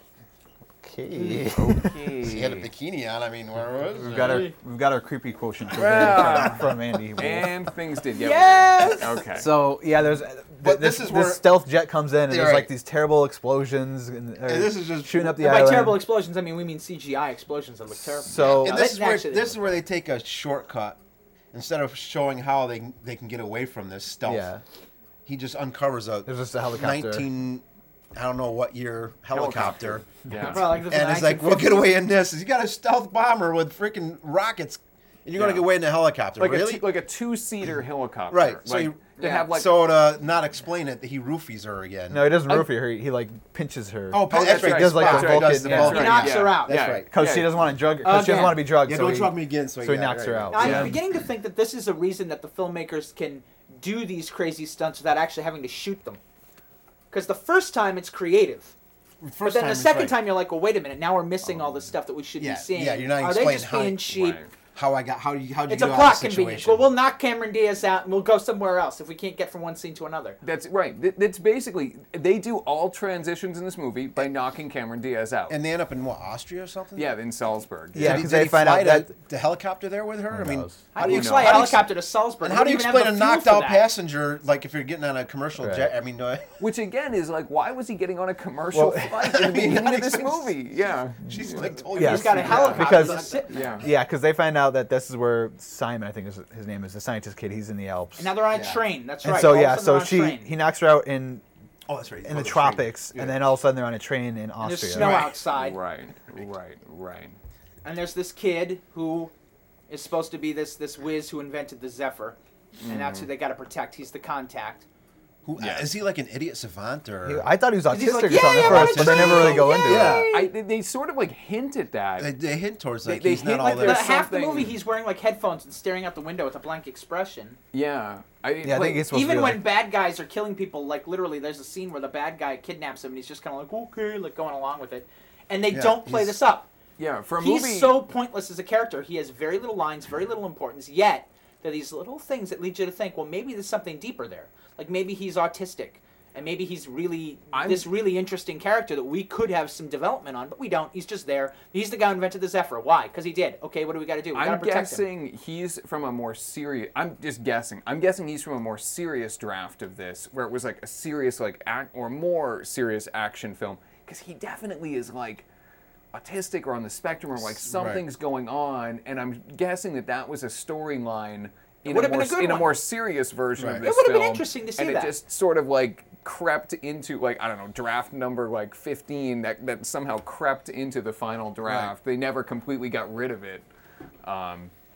Okay. She had a Okay. bikini on. I mean, where was We've it? got our we've got our creepy quotient from, Yeah. from Andy. And things did get Yes! weird. Okay. So yeah, there's But this, this is this where- stealth jet comes in and Yeah, there's like right. these terrible explosions and, or And this is just- shooting up the And by island. terrible explosions, I mean we mean C G I explosions that look terrible. So- And No, this they- is where actually, this is where they take a shortcut. Instead of showing how they they can get away from this stealth, Yeah. he just uncovers a There's just a helicopter. nineteen, I don't know what year helicopter, Yeah. Bro, like this is and it's like, we'll get away in this. You got a stealth bomber with freaking rockets, and you're gonna Yeah. get away in a helicopter. like really? a two, like a two-seater helicopter. Right, so Like, you- they yeah. have like so to not explain it, he roofies her again. No, he doesn't I- roofie her. He, he like pinches her. oh, that's that's right. right. He does like Spock the does Vulcan- the yeah. Vulcan. He knocks yeah. her out. That's Yeah. right. because Yeah. she doesn't want to drug. Because she doesn't Again. want to be drugged. Yeah, so don't he, drug me again. So, so he yeah, knocks right, her right. out. I'm Yeah. beginning to think that this is a reason that the filmmakers can do these crazy stunts without actually having to shoot them. Because the first time it's creative, First but then time the is second right. time you're like, well, wait a minute, now we're missing all the stuff that we should Yeah, be seeing. yeah, you're not Are they explaining just how- being cheap? Right. how I got how you how you It's a get plot out of the convenience. situation. Well, we'll knock Cameron Diaz out and we'll go somewhere else if we can't get from one scene to another. That's right. Th- That's basically they do all transitions in this movie by knocking Cameron Diaz out. And they end up in what, Austria or something? yeah, in Salzburg. Yeah, Did he, 'cause did they he find fly out to- that- the helicopter there with her? I mean, knows? How how do you know? fly a How do you ex- helicopter to Salzburg? And We how do you don't even have explain a the fuel knocked for out that. passenger, like if you're getting on a commercial Right. jet? I mean, uh, Which again is like, why was he getting on a commercial Well, flight in the I mean, beginning not of this expensive. movie? Yeah. she's like totally. Yeah. He's got a Yeah. helicopter. Because- that's sitting there. Yeah. Yeah, because they find out that this is where Simon, I think is his name is, the scientist kid. He's in the Alps. And now they're on a Yeah. train. That's And right. so All of a yeah, sudden so they're on a she train. he knocks her out in Oh, that's right. in the Oh, tropics, Yeah. and then all of a sudden they're on a train in And there's Austria. snow Right. outside. Right. Right. Right. And there's this kid who is supposed to be this this whiz who invented the Zephyr, and that's Mm. who they got to protect. He's the contact. Who, Yeah. Is he like an idiot savant or? He- I thought he was autistic He's like, or "Yeah, something yeah, at I'm first, on but a they never really go train, into yay!" it. I, they, they sort of like hint at that. they, they hint towards They- like they he's not hint all like there. But there's half the something- movie, he's wearing like headphones and staring out the window with a blank expression. Yeah. I, Yeah, I like, think it's supposed Even to be when like, bad guys are killing people, like literally, there's a scene where the bad guy kidnaps him, and he's just kind of like, okay, like going along with it, and they Yeah, don't play he's- this up. yeah. For a He's movie. so pointless as a character. He has very little lines, very little importance. Yet there are these little things that lead you to think, well, maybe there's something deeper there. Like maybe he's autistic, and maybe he's really I'm- this really interesting character that we could have some development on, but we don't. He's just there. He's the guy who invented the Zephyr. Why? Because he did. Okay, what do we got to do? We got to I'm protect him. guessing he's from a more serious. I'm just guessing. I'm guessing he's from a more serious draft of this, where it was like a serious, like act or more serious action film. Because he definitely is like autistic or on the spectrum, or like something's going on, and I'm guessing that that was a storyline in a would've been more a good in a one. more serious version Right. of It this would've been film, interesting to see and that. it just sort of like crept into like I don't know draft number like fifteen that that somehow crept into the final draft. They never completely got rid of it. Um,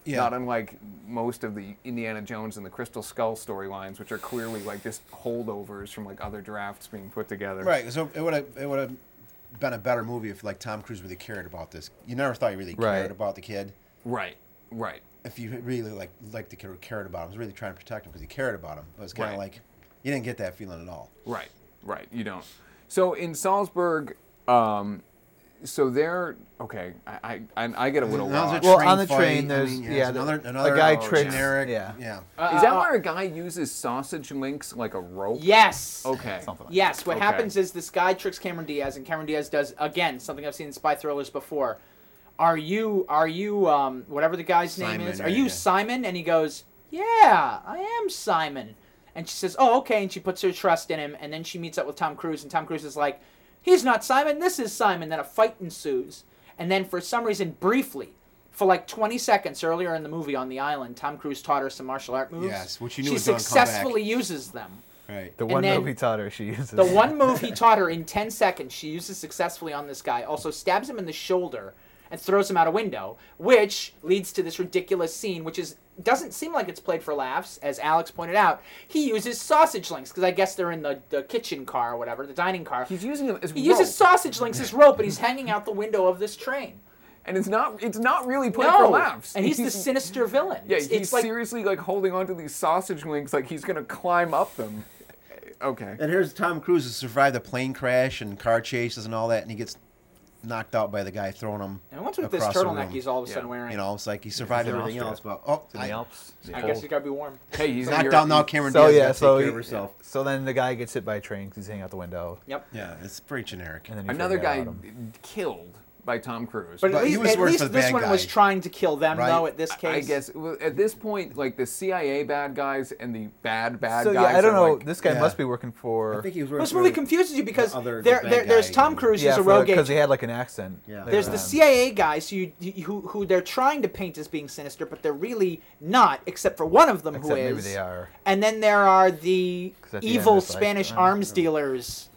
Yeah. Not unlike most of the Indiana Jones and the Crystal Skull storylines, which are clearly like just holdovers from like other drafts being put together. Right. So it would have it would have been a better movie if like Tom Cruise really cared about this. You never thought he really Right. cared about the kid. Right. Right. If you really like liked the kid or cared about him, was really trying to protect him because he cared about him. But it's kind of Right. like you didn't get that feeling at all. Right, right. You don't. So in Salzburg, um, so they're okay. I I, I get a little Another lost. Well, train on the fight, train, I there's- mean, yeah, the- another a another guy oh, tricks- generic. yeah. Yeah. Uh, Is that uh, where a guy uses sausage links like a rope? Yes. Okay. Something like Yes, what Okay. happens is this guy tricks Cameron Diaz, and Cameron Diaz does again something I've seen in spy thrillers before. Are you, are you, um, whatever the guy's name Simon, is? Are right, you yeah. Simon? And he goes, yeah, I am Simon. And she says, oh, okay, and she puts her trust in him, and then she meets up with Tom Cruise, and Tom Cruise is like, he's not Simon, this is Simon. Then a fight ensues, and then for some reason, briefly, for like twenty seconds earlier in the movie on the island, Tom Cruise taught her some martial art moves. Yes, which you knew she was gonna come successfully uses them. Right. The And one then- movie taught her she uses. The one move he taught her in ten seconds, she uses successfully on this guy. Also stabs him in the shoulder and throws him out a window, which leads to this ridiculous scene, which is doesn't seem like it's played for laughs, as Alex pointed out. He uses sausage links, because I guess they're in the, the kitchen car or whatever, the dining car. He's using them as He rope, uses sausage links as rope, and he's hanging out the window of this train. and it's not it's not really played No, for laughs. and he's the sinister villain. Yeah, It's- he's it's like seriously like holding onto these sausage links like he's gonna climb up them. Okay. And here's Tom Cruise who survived a plane crash and car chases and all that, and he gets knocked out by the guy throwing him. and what's with this across the turtleneck room. he's all of a sudden Yeah. wearing? You know, it's like he survived He's in everything Austria. else, but oh, in the I, Alps. I guess he's got to be warm. Hey, he's knocked you're- out now. Cameron So Diaz yeah, got to so take care he- of herself. so then the guy gets hit by a train because he's hanging out the window, Yep. Yeah, it's pretty generic. and then you Another forget guy about him. killed by Tom Cruise. But, But at he least, was at working least for the this bad one guy. was trying to kill them, Right? though, at this case. I guess well, at this point, like the C I A bad guys and the bad bad So guys. yeah, I don't are know. like- this guy Yeah. must be working for. I think he was Well, working this for movie confuses you because the other- there, the there, bad there's guy. Tom Cruise, yeah, who's a rogue because he agent. had like an accent. Yeah. later There's the on. C I A guys who, you, who who they're trying to paint as being sinister, but they're really not, except for one of them Except who is. maybe they are. And then there are the 'Cause at the evil end it's like, Spanish uh, arms dealers,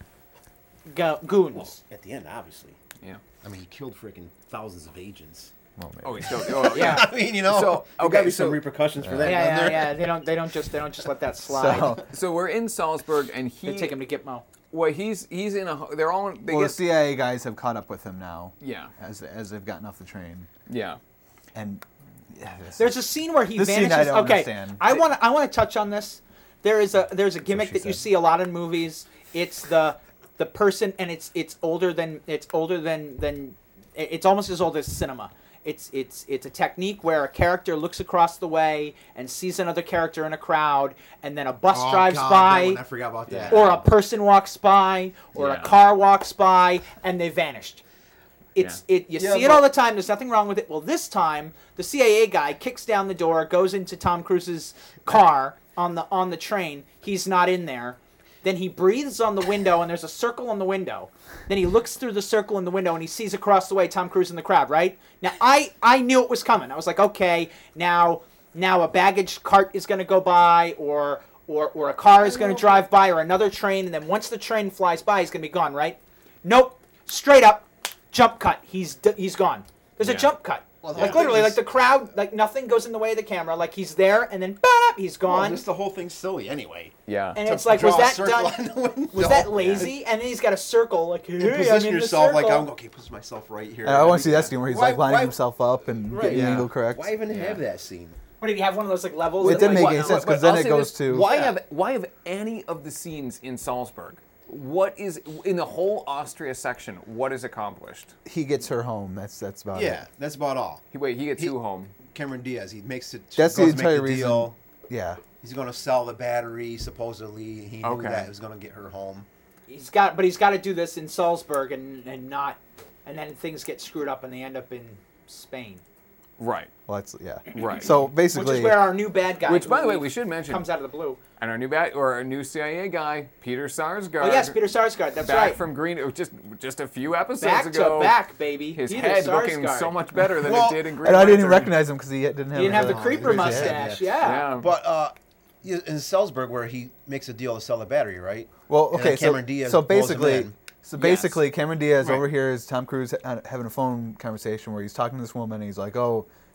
go- goons. At the end, obviously. Yeah. I mean, he killed freaking thousands of agents. Well, maybe. Oh, he's still. Oh, Yeah. I mean, you know, So, there okay, gotta be so- some repercussions for that. Yeah, isn't yeah, there? yeah. They don't, they don't just, they don't just let that slide. So, So we're in Salzburg, and he. they take him to Gitmo. Well, he's he's in a. They're all. They well, the get, C I A guys have caught up with him now yeah. as as they've gotten off the train, Yeah. and yeah, this There's is- a scene where he This scene vanishes. I don't okay, understand. I want to I want to touch on this. There is a there's a gimmick she that you said. see a lot in movies. It's the the person, and it's it's older than it's older than than it's almost as old as cinema. It's it's it's a technique where a character looks across the way and sees another character in a crowd, and then a bus Oh, drives God, by, that one, I forgot about that. or a person walks by, or Yeah. a car walks by, and they vanished. It's it. You Yeah, see it but- all the time. There's nothing wrong with it. Well, this time the C I A guy kicks down the door, goes into Tom Cruise's car on the on the train. He's not in there. Then he breathes on the window, and there's a circle on the window. Then he looks through the circle in the window, and he sees across the way Tom Cruise in the crowd. Right now, I I knew it was coming. I was like, okay, now now a baggage cart is going to go by, or or or a car is going to drive by, or another train, and then once the train flies by, he's going to be gone. Right? Nope. Straight up, jump cut. He's d- he's gone. There's Yeah. a jump cut. Well, the like whole literally, thing like is- the crowd, like nothing goes in the way of the camera. Like he's there, and then bah, he's Well, gone. just the whole thing's silly anyway. Yeah. and To it's like, draw was a that circle done? on the window. Was that lazy? And then he's got a circle, like, hey, And I'm position in the yourself like circle. I'm okay. Position myself right here. And I want to see that scene where he's Why- like lining why- himself up and Right, getting the yeah. angle correct. Why even have that scene? What did he have? One of those like levels. It that, didn't like, make what- any sense But because then I'll it say goes this, to why Yeah. have why have any of the scenes in Salzburg? What is in the whole Austria section? What is accomplished? he gets her home. That's that's about Yeah, it. that's about all. He wait. He gets He- who home? Cameron Diaz, he makes it. That's the goes to make entire the deal. reason. Yeah. He's going to sell the battery. Supposedly, he knew Okay. that it was going to get her home. He's got, but he's got to do this in Salzburg and and not, and then things get screwed up and they end up in Spain, Right. Well, that's yeah. Right. So which basically, is where our new bad guy. Which, by the who way, we should mention, comes out of the blue. and our new bat or our new C I A guy, Peter Sarsgaard. Oh yes, Peter Sarsgaard. That's back right. from Green. oh, Just just a few episodes back ago. to back, baby. His Peter head looking Sarsgaard. so much better than Well, it did in Green and I didn't even Lantern. recognize him because he didn't have. He didn't have the the, creeper here's his mustache. head, Yeah. Yeah. But uh, in Salzburg, where he makes a deal to sell the battery, right? Well, And okay, then so, Cameron Diaz so blows him basically, in. so basically, Cameron Diaz Right. overhears Tom Cruise ha- having a phone conversation where he's talking to this woman. And he's like, "Oh,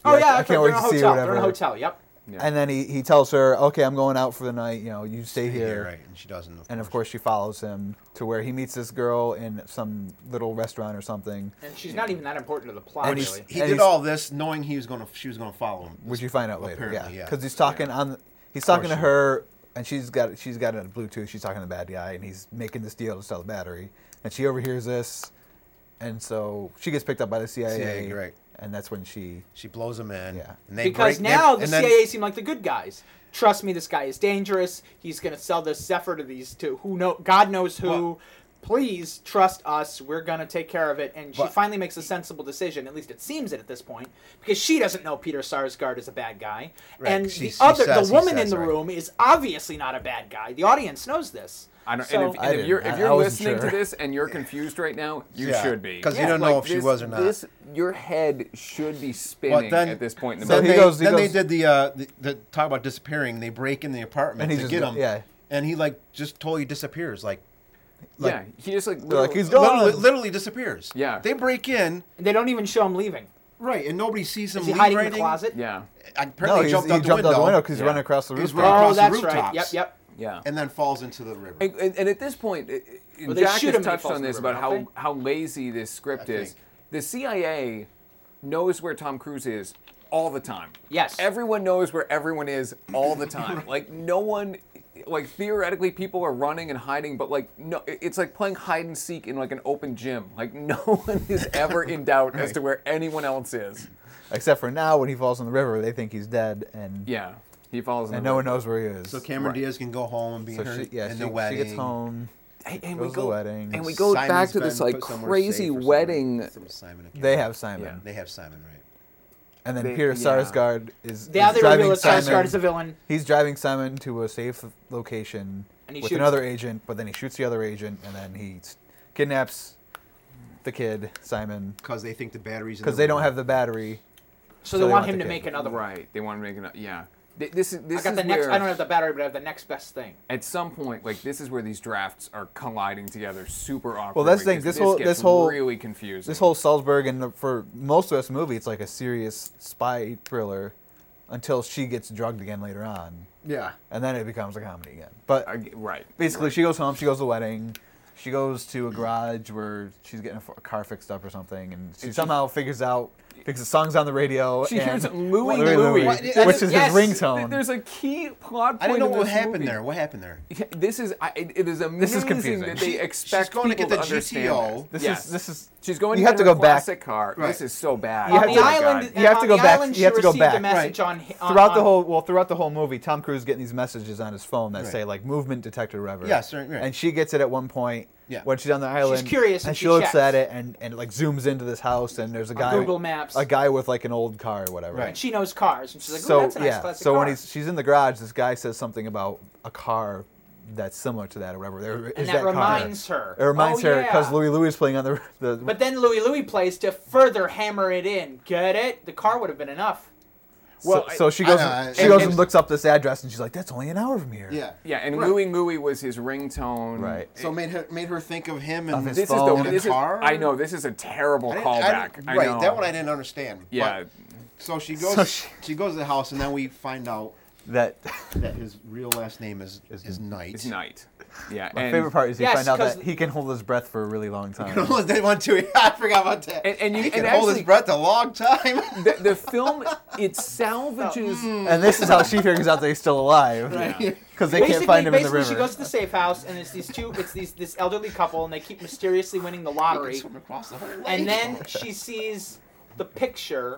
Oh I- yeah, I that's can't right. wait They're in to a see you, hotel. They're in a whatever. hotel. Yep. Yeah. And then he, he tells her, okay, I'm going out for the night. You know, you stay, Stay here. here, right? And she doesn't. And of course, she follows him to where he meets this girl in some little restaurant or something. And she's not even that important to the plot, And he's- really. He and did he's- all this knowing he was going to. She was going to follow him. Which you find out later, yeah, Apparently, yeah. because he's talking on, he's talking to she- her, and she's got she's got it on Bluetooth. She's talking to the bad guy, and he's making this deal to sell the battery, and she overhears this, and so she gets picked up by the C I A, C I A, right. and that's when she, She blows him in. Yeah. And they Because break, now they, the and C then, I A seem like the good guys. Trust me, this guy is dangerous. He's going to sell this Zephyr to these to who know God knows who. Well- Please trust us. We're going to take care of it. And she But- finally makes a sensible decision. At least it seems it at this point, because she doesn't know Peter Sarsgaard is a bad guy, Right, and she- the she other, says- the he woman in says, the right. room is obviously not a bad guy. The audience knows this. I don't. So- and if, I and if didn't. you're if I- you're I wasn't listening sure. to this and you're confused right now, you Yeah, should be 'cause you don't know if she this- was or not. This, your head should be spinning then- at this point in the So Then, movie. he they, goes- he then they goes- did the, uh, the the talk about disappearing. They break in the apartment And he to just get go- him. yeah. And he like just totally disappears. Like, like yeah, he just like They're like, literally- he's gone. literally, literally disappears. Yeah. They break in. And they don't even show him leaving. Right, and nobody sees him. Is he leave hiding or in the anything. closet? yeah, Apparently no, he he's, jumped, he out, the jumped out the window because he's Yeah. running across the He was roof. running Oh, across the that's right. rooftops. Yep, yep. yeah. And then falls into the river. And, and, and at this point, it- it- Well, they Jack shoot has him and he touched falls on in the this river, about how, don't how lazy this script I is. think. The C I A knows where Tom Cruise is all the time. Yes. Everyone knows where everyone is all the time. Like no one, like theoretically, people are running and hiding, but like no, it- it's like playing hide and seek in like an open gym. Like no one is ever in doubt as to where anyone else is. Except for now, when he falls in the river, they think he's dead, and Yeah, he falls. In and the no one river. knows where he is. So Cameron Right. Diaz can go home and be So in her she, yeah, in she, the she wedding. gets home. And, and goes we to the go wedding. and we go Simon's back to been this like put somewhere crazy safe or something. wedding. Some Simon, I can't They remember. have Simon, Yeah. They have Simon, right? and then They- Peter yeah. Sarsgaard is, Now is they driving reveal that Simon. Sarsgaard is a villain. He's driving Simon to a safe location And he with shoots- another agent, but then he shoots the other agent, and then he s- kidnaps the kid Simon Because they think the batteries. in because the they don't river. have the battery. So, So they they want want him the to kid. make another one. Right. They want to make it. Yeah. Th- This is this I got is the next. where I don't have the battery, but I have the next best thing. at some point, like this is where these drafts are colliding together, super awkward. Well, that's the thing, because this whole- gets this whole- really confusing. This whole Salzburg and the, for most of this movie, it's like a serious spy thriller until she gets drugged again later on, Yeah. and then it becomes a comedy again. But I, right. basically, she goes home. She goes to the wedding. She goes to a garage where she's getting a f- a car fixed up or something, and she And she- somehow figures out fixes songs on the radio. She and hears Louie Louie Louie, What? which That's- is yes. his ringtone. There's a key plot point. I didn't know in what this happened movie. there. What happened there? This is I, it it is amazing This is confusing. that they She- expect she's going to people get the understand G T O. This Yes. is this is She's going You to have get to her go back- classic car. Right. This is so bad. You on have the to- island, You have to on go the back- Island, you have she to go received back. a message on, on throughout the on- whole well throughout the whole movie. Tom Cruise getting these messages on his phone that Right. say like movement detected or whatever. Yes, right, right. And she gets it at one point Yeah. when she's on the island. curious and and she she looks checks. at it and and it, like zooms into this house and there's a guy Google Maps. a guy with like an old car or whatever. Right. She knows cars, and she's like, "Ooh, So that's a nice yeah, classic so car." when he's she's in the garage, this guy says something about a car that's similar to that or whatever. There is and that that car. reminds her. It reminds oh, her because yeah. Louis Louis is playing on the the. But then Louis Louis plays to further hammer it in. Get it? The car would have been enough. Well, so, so she I goes know, she and- goes and- and looks up this address and she's like, that's only an hour from here. Yeah. Yeah, and Right. Louie Louie was his ringtone. Right. So made her made her think of him Of and his This phone. is In the a this is, car? I know this is a terrible I didn't- I callback. didn't- I right, know. that one I didn't understand. Yeah. But, so she goes. So she, she- goes to the house, and then we find out That that his real last name is Is- is Knight. It's night. Yeah. my and, favorite part is you Yes, find out 'cause- that he can hold his breath for a really long time. they want to. I forgot about that. And- and you- he can and hold his actually- breath a long time. The, the film it salvages. And this is how she figures out that he's still alive. Yeah. Because they basically, can't find him in the basically, river. she goes to the safe house, and it's these two. It's these this elderly couple, and they keep mysteriously winning the He can lottery. swim across the whole lake. And then she sees the picture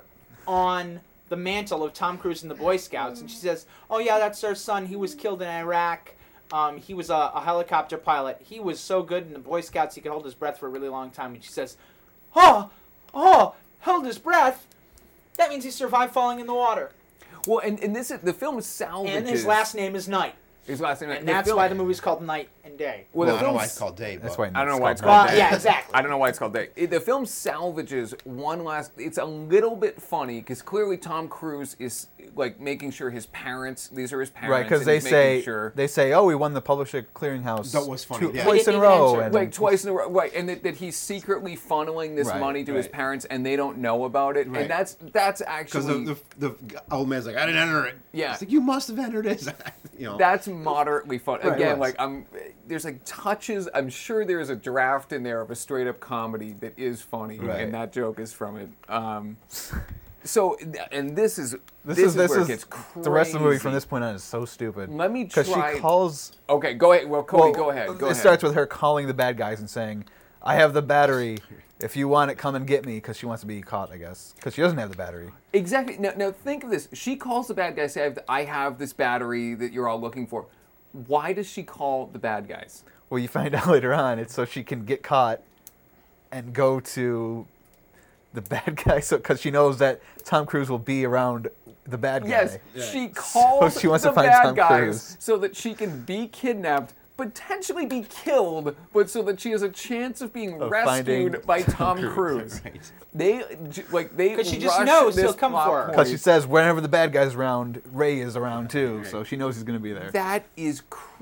on the mantle of Tom Cruise and the Boy Scouts, and she says, "Oh yeah, that's our son. He was killed in Iraq. Um, he was a, a helicopter pilot. He was so good in the Boy Scouts, he could hold his breath for a really long time." And she says, "Oh, oh, held his breath. That means he survived falling in the water. Well, and, and this is the film salvages. And his last name is Knight." His last name. And the that's film- why the movie's called Night and Day. Well, Well, the I don't know film why it's called Dave. That's but- why I don't know why it's called called Well, Day. yeah, exactly. I don't know why it's called Day. It- The film salvages one last. It's a little bit funny because clearly Tom Cruise is like making sure his parents. These are his parents. Right, because and they he's say making sure. they say, "Oh, we won the Publisher Clearinghouse That was funny, two- yeah. twice He in a didn't even row." answer. And Like twice in a row, right? And that, that he's secretly funneling this Right, money to his right. parents, and they don't know about it. Right. And that's that's Because actually the, the, the old man's like, I didn't enter it. Yeah. It's like, you must have entered it. you know. that's moderately fun. Right, it Again, was. like I'm, there's like touches. I'm sure there's a draft in there of a straight up comedy that is funny, Right. and that joke is from it. Um, so, and this is This, this, is is, this where is it gets crazy. the rest of the movie from this point on is so stupid. Let me because she try- calls. Okay, go ahead. Well, Cody, well, go ahead. Go it ahead. starts with her calling the bad guys and saying, "I have the battery. If you want it, come and get me." Because she wants to be caught, I guess. Because she doesn't have the battery. Exactly. Now, now think of this. She calls the bad guys. Say, "I have this battery that you're all looking for." Why does she call the bad guys? Well, you find out later on it's so she can get caught and go to the bad guy. So because she knows that Tom Cruise will be around the bad guy. Yes, she calls So she wants the to find bad Tom guys Cruise. so that she can be kidnapped, potentially be killed, but so that she has a chance of being Of finding rescued by Tom Cruise. Right. They j- like they 'Cause she just rush knows this he'll come plot for her. Because she point. says whenever the bad guy's around, Ray is around too. So she knows he's going to be there. That is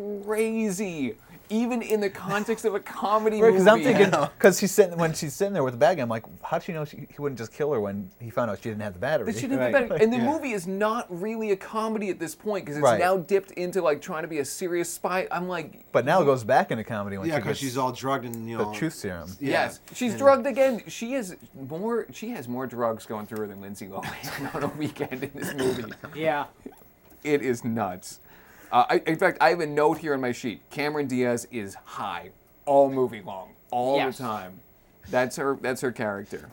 crazy. Even in the context of a comedy Because movie. I'm thinking, because she's sitting when she's sitting there with the bad guy, I'm like, how would she know she, he wouldn't just kill her when he found out she didn't have the battery? That she didn't Right. have better- and the Yeah. movie is not really a comedy at this point because it's Right. now dipped into like trying to be a serious spy. I'm like, But now it goes back into comedy when Yeah, she because gets she's all drugged and, you the know. truth serum. Yeah. yes, she's And- drugged again. She is more. She has more drugs going through her than Lindsay Lohan on a weekend in this movie. Yeah. It is nuts. Uh, I, in fact, I have a note here on my sheet. Cameron Diaz is high all movie long, all Yes. the time. That's her. That's her character.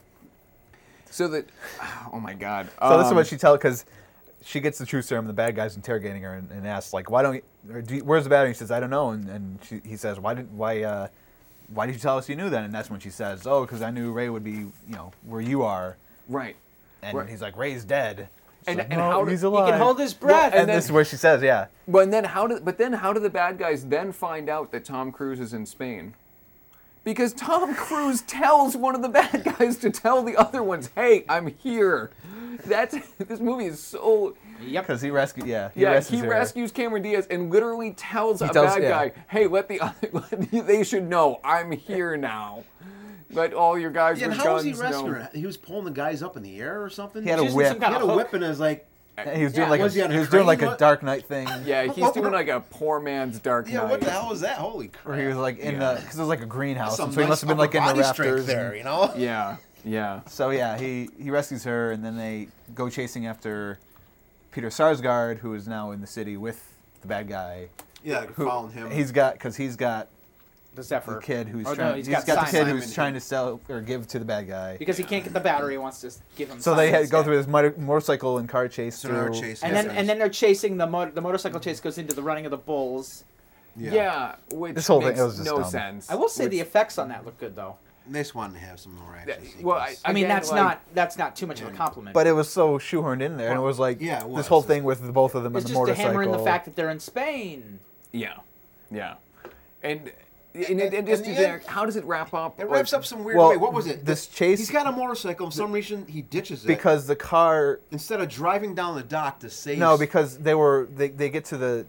So that, oh my God. So this is Um, what she tells, because she gets the truth serum, the bad guy's interrogating her and, and asks, like, why don't you, or do you, where's the battery? And she says, I don't know. And, and she, he says, why did, why, uh, why did you tell us you knew that? And that's when she says, oh, because I knew Ray would be, you know, where you are. right. And Right. he's like, Ray's dead. She's And- like, and "No, how do- he's he alive. He can hold his breath. and and then- this is where she says, yeah. But then how do but then how do the bad guys then find out that Tom Cruise is in Spain? Because Tom Cruise tells one of the bad guys to tell the other ones, "Hey, I'm here." That's this movie is so Yep. Because he rescued, yeah. He yeah. rescues He her. rescues Cameron Diaz and literally tells He a tells- bad yeah. guy, "Hey, let the other, they should know I'm here now. Let all your guys Yeah, and with how was guns he rescuing know." her? He was pulling the guys up in the air or something? He had a Just whip. some He kind had of a hook. whip and was like, And he was doing Yeah, like was he a, on a he was doing crane? like a What? Dark Knight thing. Yeah, he's doing like a poor man's Dark Knight. yeah, what the hell was that? Holy crap. Where he was like in Yeah. the, because it was like a greenhouse, Some and so he nice must have been like in the upper body strength rafters. there, and- you know? Yeah, yeah. So yeah, he, he rescues her, and then they go chasing after Peter Sarsgaard, who is now in the city with the bad guy. Yeah, Who, following him. He's got, because he's got The Zephyr. the kid who's Oh, no, trying. he's he's got got, the kid Simon. who's trying to sell or give to the bad guy. Because he can't get the battery, he wants to s- give him. So they had Simon's go dad. through this motor, motorcycle and car chase So they're through. chasing And then Yes, and then they're chasing the motor. The motorcycle chase goes into the running of the bulls. Yeah, which This whole thing- makes it was just no dumb. sense. I will say which- the effects on that look good though. They just wanted to have some more action. Yeah, well, I- sequence. I mean, Again, that's like- not that's not too much of a compliment. But it was so shoehorned in there, and it was like Yeah, it this was. whole thing with the, both of them it's on the just to motorcycle. hammer in the fact that they're in Spain. Yeah, yeah, and and, and, And- and just and to the there, end- how does it wrap up? It Like, wraps up some weird well, way. What was it? this chase- He's got a motorcycle. For some reason, he ditches it. because the car. instead of driving down the dock to save. No, because they were they, they get to the.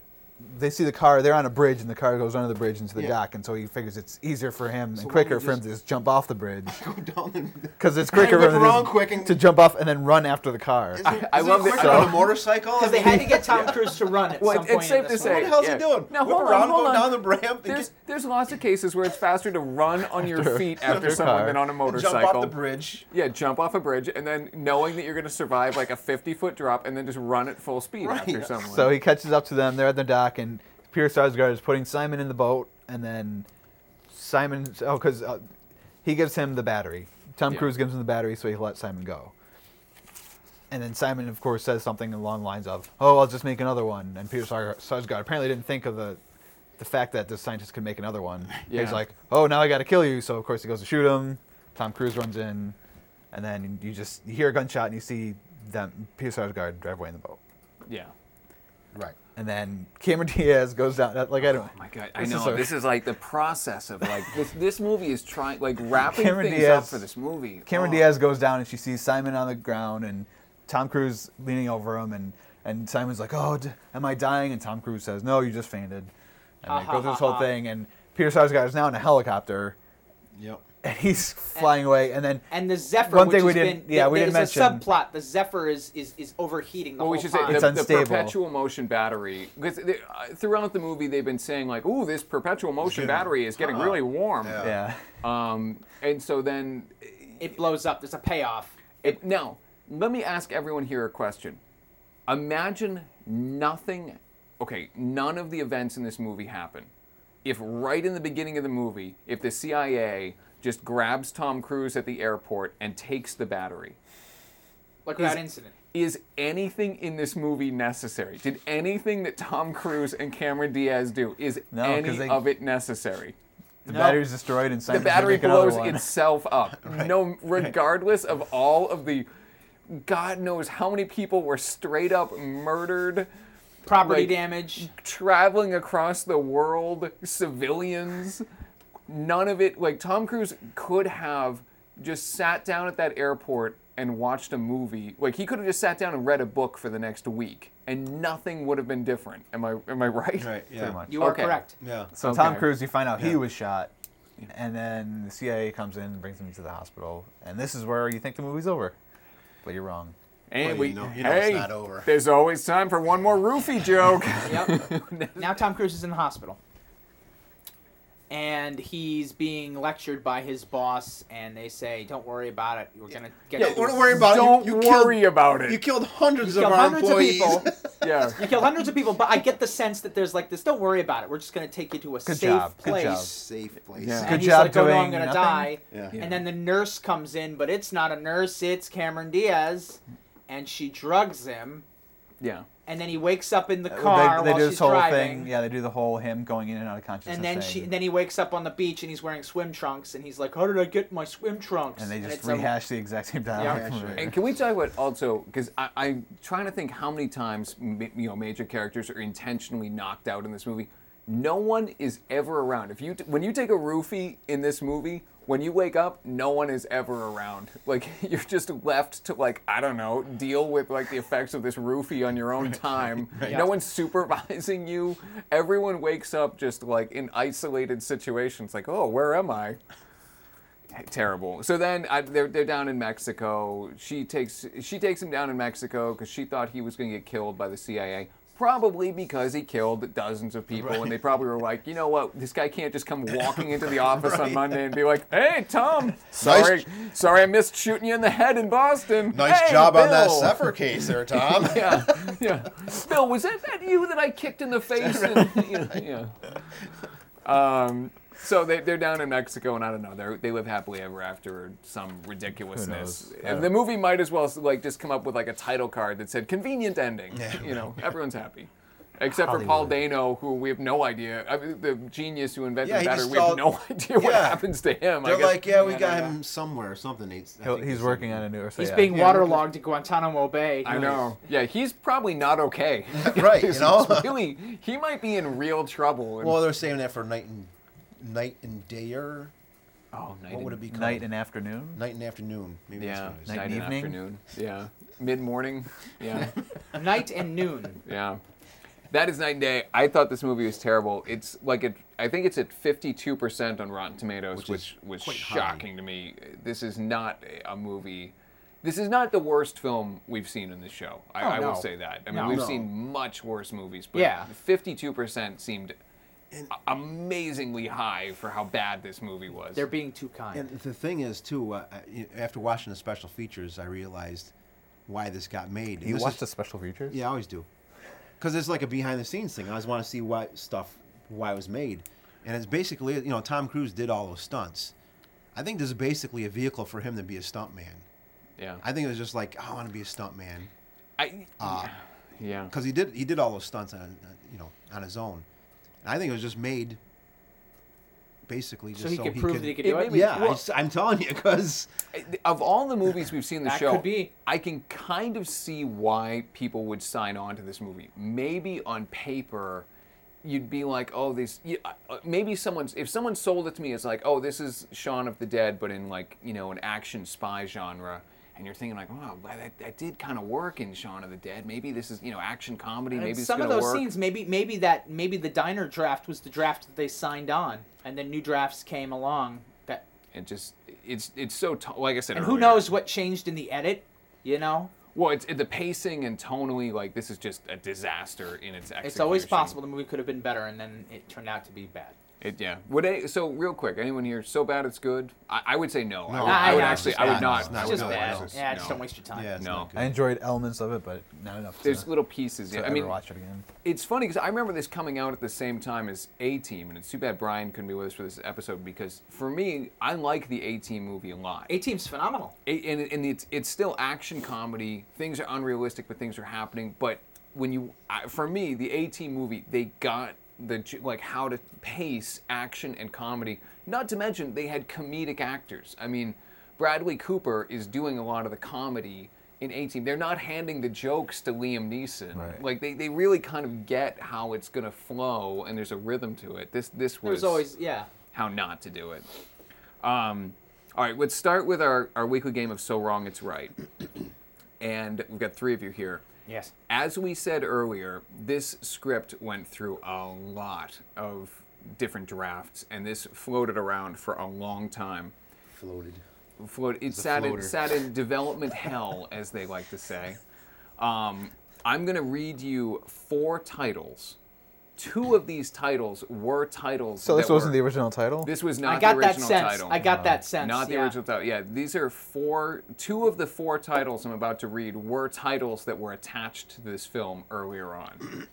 They see the car. They're on a bridge, and the car goes under the bridge into the Yeah. dock, and so he figures it's easier for him So and why quicker don't you for him to just- just jump off the bridge. go down and Because it's quicker whip for him around to, quick and- to jump off and then run after the car. Is it, I is love it it. quicker So- on a motorcycle? Because they had to get Tom Cruise to run at Well, some it's point. safe in to this say- What movie. the hell's yeah. he doing? Now, Whip hold on, around, hold go on. down the ramp, and There's get, there's lots of cases where it's faster to run on your After- feet after after a someone car. than on a and motorcycle. jump off the bridge. Yeah, jump off a bridge and then knowing that you're going to survive like a fifty foot drop and then just run at full speed Right. after someone. So he catches up to them. They're at the dock, and Peter Sarsgaard is putting Simon in the boat, and then Simon, oh, because uh, he gives him the battery. Tom Yeah. Cruise gives him the battery, so he lets Simon go. And then Simon, of course, says something along the lines of, "Oh, I'll just make another one." And Peter Sar- Sarsgaard apparently didn't think of the the fact that the scientist could make another one. Yeah. He's like, "Oh, now I got to kill you." So of course he goes to shoot him. Tom Cruise runs in, and then you just you hear a gunshot and you see them Peter Sarsgaard drive away in the boat. yeah. Right. And And then Cameron Diaz goes down. Like I don't. Oh my god, I This is know. a- This is like the process of like this. This movie is trying like wrapping Cameron things Diaz- up for this movie. Cameron Oh. Diaz goes down and she sees Simon on the ground and Tom Cruise leaning over him and, and Simon's like, oh, d- am I dying? And Tom Cruise says, no, you just fainted. And they go through this whole thing and Peter Sarsgaard is now in a helicopter Yep. and he's flying away and then And the Zephyr, One which thing we has didn't- been, yeah, we there's didn't a mention- subplot. The Zephyr is, is, is overheating the Well, we whole should say time. the, It's the unstable. perpetual motion battery, because they, uh, throughout the movie they've been saying like, "Ooh, this perpetual motion getting battery is getting really warm." Yeah. yeah. Um, and so then, It blows up. There's a payoff. it, now let me ask everyone here a question. Imagine nothing. Okay, none of the events in this movie happen. If right in the beginning of the movie, if the C I A just grabs Tom Cruise at the airport and takes the battery, Like Is- that incident. is anything in this movie necessary? Did anything that Tom Cruise and Cameron Diaz do, is No, 'cause any they- of it necessary? The No. battery's destroyed and The Simon's battery gonna make another blows one. itself up. No, regardless of all of the, God knows how many people were straight up murdered, Property like- damage. traveling across the world, civilians. None of it, like Tom Cruise could have just sat down at that airport and watched a movie. Like he could have just sat down and read a book for the next week, and nothing would have been different. Am I am I right? Right. Yeah. Pretty much. You are Okay. correct. Yeah. So Tom Okay. Cruise, you find out he Yeah. was shot, and then the C I A comes in and brings him to the hospital, and this is where you think the movie's over, but you're wrong. And Well, we, you know- you know it's hey, not over. there's always time for one more roofie joke. Yep. Now Tom Cruise is in the hospital. And he's being lectured by his boss, and they say, "Don't worry about it. We're gonna get Yeah, you." Don't worry about Don't it. You, you worry killed, about it. You killed hundreds You of killed our hundreds of employees. people. Yeah. You killed hundreds of people, but I get the sense that there's like this. Don't worry about it. We're just gonna take you to a Good safe job. Good place. job. Safe place. Yeah. And Good he's job like, "Oh no, I'm doing gonna nothing." die." Yeah. Yeah. And then the nurse comes in, but it's not a nurse. It's Cameron Diaz, and she drugs him. Yeah. And then he wakes up in the Uh, car they, they while do she's this whole driving. thing. Yeah, they do the whole him going in and out of consciousness. And then thing. she, and then he wakes up on the beach and he's wearing swim trunks and he's like, "How did I get my swim trunks?" and they just it's a- rehash the exact same dialogue. Yeah. And can we talk about also, because I'm trying to think how many times ma- you know major characters are intentionally knocked out in this movie. No one is ever around. If you t- when you take a roofie in this movie, when you wake up, no one is ever around. Like you're just left to like I don't know deal with like the effects of this roofie on your own time. No one's supervising you. Everyone wakes up just like in isolated situations. Like oh, where am I? Terrible. So then I, they're they're down in Mexico. She takes she takes him down in Mexico because she thought he was going to get killed by the C I A. Probably because he killed dozens of people, Right. and they probably were like, you know what, this guy can't just come walking into the office on Right. Monday and be like, hey Tom, sorry, sorry I missed shooting you in the head in Boston. Nice Hey, job on that Bill." Zephyr case there, Tom. Yeah, yeah. Bill, was that, that you that I kicked in the face? And, you know, yeah. Um, so they, they're down in Mexico, and I don't know. They they live happily ever after, or some ridiculousness. knows? And the movie might as well like just come up with like a title card that said "convenient ending." Yeah. You know, everyone's happy. Except for Paul Dano, who we have no idea. I mean, the genius who invented Yeah, he the battery, just we have called- no idea what Yeah. happens to him. I They're guess- like, yeah, we I got don't know. him somewhere, something. He's, I He'll- think he's it's- working on a new. So He's yeah. being Yeah, waterlogged at Guantanamo Bay. I know. Yeah, he's probably not okay. Right, you He's know? really, he might be in real trouble. And- Well, they're saying that for night and night and dayer. oh, night What and, would it be called? Night and afternoon. Night and afternoon. Maybe Yeah, that's what it is. Night night and and evening? afternoon. Yeah, mid morning. Yeah, Night and noon. yeah. That is night and day. I thought this movie was terrible. It's like it. I think it's at fifty-two percent on Rotten Tomatoes, Which which, is was quite high. shocking to me. This is not a movie. This is not the worst film we've seen in this show. I, Oh, I will no. say that. I mean, No. we've No. seen much worse movies, but Yeah. fifty-two percent seemed a- amazingly high for how bad this movie was. They're being too kind. And the thing is, too, uh, I- after watching the special features, I realized why this got made. And You this watch is- the special features? Yeah, I always do. Because it's like a behind-the-scenes thing. I always want to see why stuff, why it was made. And it's basically, you know, Tom Cruise did all those stunts. I think this is basically a vehicle for him to be a stuntman. yeah. I think it was just like, I want to be a stuntman. I, Uh, yeah. Because he did, he did all those stunts on, uh, you know, on his own. And I think it was just made basically just So he so could he prove could. that he could It do made it. me- yeah, well- I, am telling you, because Of all the movies we've seen in the That show, could be. I can kind of see why people would sign on to this movie. Maybe on paper, you'd be like, oh, these. You, uh, maybe someone's if someone sold it to me as like, oh, this is Shaun of the Dead, but in like you know an action spy genre. And you're thinking like, wow, that, that did kind of work in Shaun of the Dead. Maybe this is, you know, action comedy. And Maybe it's some gonna of those work. scenes, maybe maybe that maybe the diner draft was the draft that they signed on, and then new drafts came along. That It just, it's it's so t- like I said. and who earlier, knows what changed in the edit, you know? Well, it's it, the pacing and tonally, like this is just a disaster in its execution. It's always possible the movie could have been better, and then it turned out to be bad. It, yeah. Would I, so real quick, anyone here so bad it's good? I, I would say no. I No, would, I would no, actually, it's I would bad. not. It's I not would It's just not good. bad. watch this. Yeah, just No. don't waste your time. yeah, it's No. not good. I enjoyed elements of it, but not enough to, There's little pieces. to Yeah. I ever mean, watch it again. it's funny because I remember this coming out at the same time as A-Team, and it's too bad Brian couldn't be with us for this episode because for me, I like the A-Team movie a lot. A-Team's phenomenal. A- and, and it's, it's still action comedy. Things are unrealistic, but things are happening. But when you, I- for me, the A-Team movie, they got the j- like how to pace action and comedy. Not to mention they had comedic actors. I mean, Bradley Cooper is doing a lot of the comedy in A-Team. They're not handing the jokes to Liam Neeson. Right. Like they, they really kind of get how it's gonna flow, and there's a rhythm to it. This this was There's always yeah. how not to do it. Um, all right, let's start with our, our weekly game of So Wrong It's Right. And we've got three of you here. Yes. As we said earlier, this script went through a lot of different drafts, and this floated around for a long time. Floated. Float, it a sat in, floater. sat in development hell, as they like to say. Um, I'm going to read you four titles. Two of these titles were titles. So this that wasn't were, the original title? This was not I got the that original sense. title. I got that sense. Not the yeah. original title. Yeah, these are four. Two of the four titles I'm about to read were titles that were attached to this film earlier on.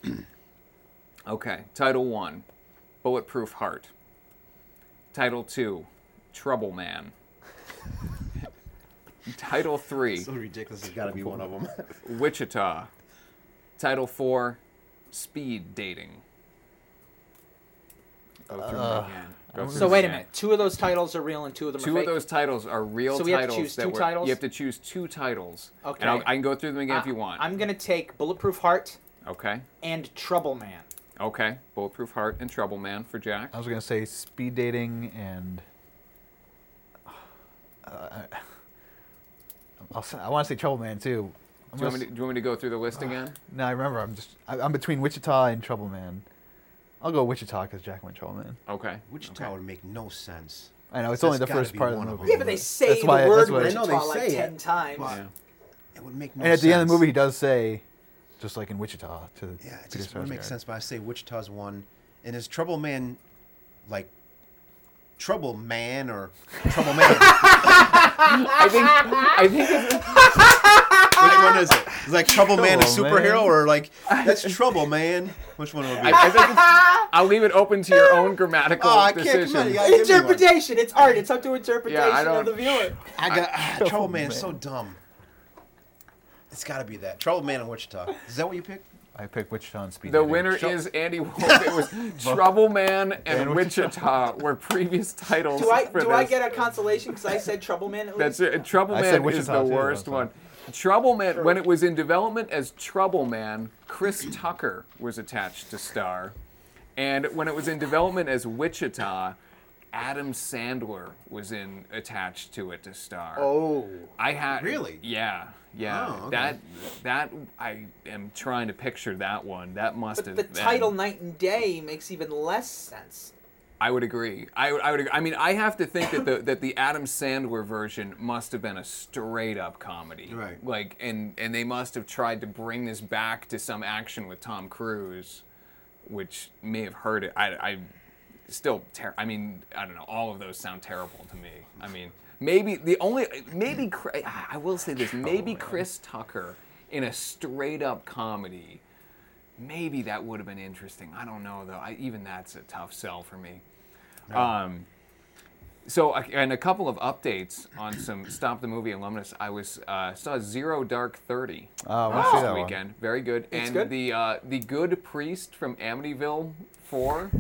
Okay, title one, Bulletproof Heart. Title two, Trouble Man. Title three, So ridiculous. There's got to be one of them. Wichita. Title four, Speed Dating. Go through them again. Go through So them wait a again. minute. Two of those titles are real, and two of them Two are of fake. those titles are real So we have to titles choose that two were. titles? You have to choose two titles. Okay. And I'll, I can go through them again if Uh, you want. I'm gonna take Bulletproof Heart Okay. and Trouble Man. Okay. Bulletproof Heart and Trouble Man for Jack. I was gonna say speed dating and. Uh, I'll say, I want to say Trouble Man too. I'm Do you, want gonna me to, do you want me to go through the list again? No, I remember. I'm just. I, I'm between Wichita and Trouble Man. I'll go Wichita because Jack went Trouble Man. Okay. Wichita Okay. would make no sense. I know it's There's only the gotta first be part of the one of movie. Yeah, but they say That's the why- word that's why- I know Wichita they like say ten it, times. but- Yeah. It would make no And at sense. the end of the movie, he does say, just like in Wichita, to Yeah, it Peter just wouldn't make Sarsgaard. sense. But I say Wichita's one, and is Trouble Man, like Trouble Man or Trouble Man? I think. I think. It's, Which one is it? Is like Trouble Man a Trouble superhero Man. or like that's Trouble Man? Which one would it be? I, I think. It's, I'll leave it open to your own grammatical Oh, I can't decision. come on, you gotta give me one. Interpretation. It's art. It's up to interpretation Yeah, I of don't- the viewer. I got ah, Trouble Trouble Man Man. is so dumb. It's got to be that Trouble Man in Wichita. Is that what you picked? I picked Wichita and speed The dating. winner Trou- is Andy Wolf. It was Trouble Man and, And Wichita were previous titles Do I for do this. I get a consolation because I said Trouble Man at least? That's it. Trouble I Man said is Wichita the too, worst that's one. fine. Trouble Man, True. when it was in development as Trouble Man, Chris Tucker was attached to star. And when it was in development as Wichita, Adam Sandler was in attached to it to star. Oh. I had Really? Yeah, yeah. Oh, okay. That that I am trying to picture that one. That must But have the been. title Night and Day makes even less sense. I would agree. I, would- I would. Agree. I mean, I have to think that the that the Adam Sandler version must have been a straight up comedy. Right. Like, and and they must have tried to bring this back to some action with Tom Cruise, which may have hurt it. I, I still. Ter- I mean, I don't know. All of those sound terrible to me. I mean, maybe the only maybe Chri- I will say this. Maybe Chris Tucker in a straight up comedy. Maybe that would have been interesting. I don't know though. I, even that's a tough sell for me. Um, so uh, and a couple of updates on some Stop the Movie alumnus. I was uh, saw Zero Dark Thirty Oh, I wanna last see that one. weekend. Very good. It's and good? the uh, the Good Priest from Amityville Four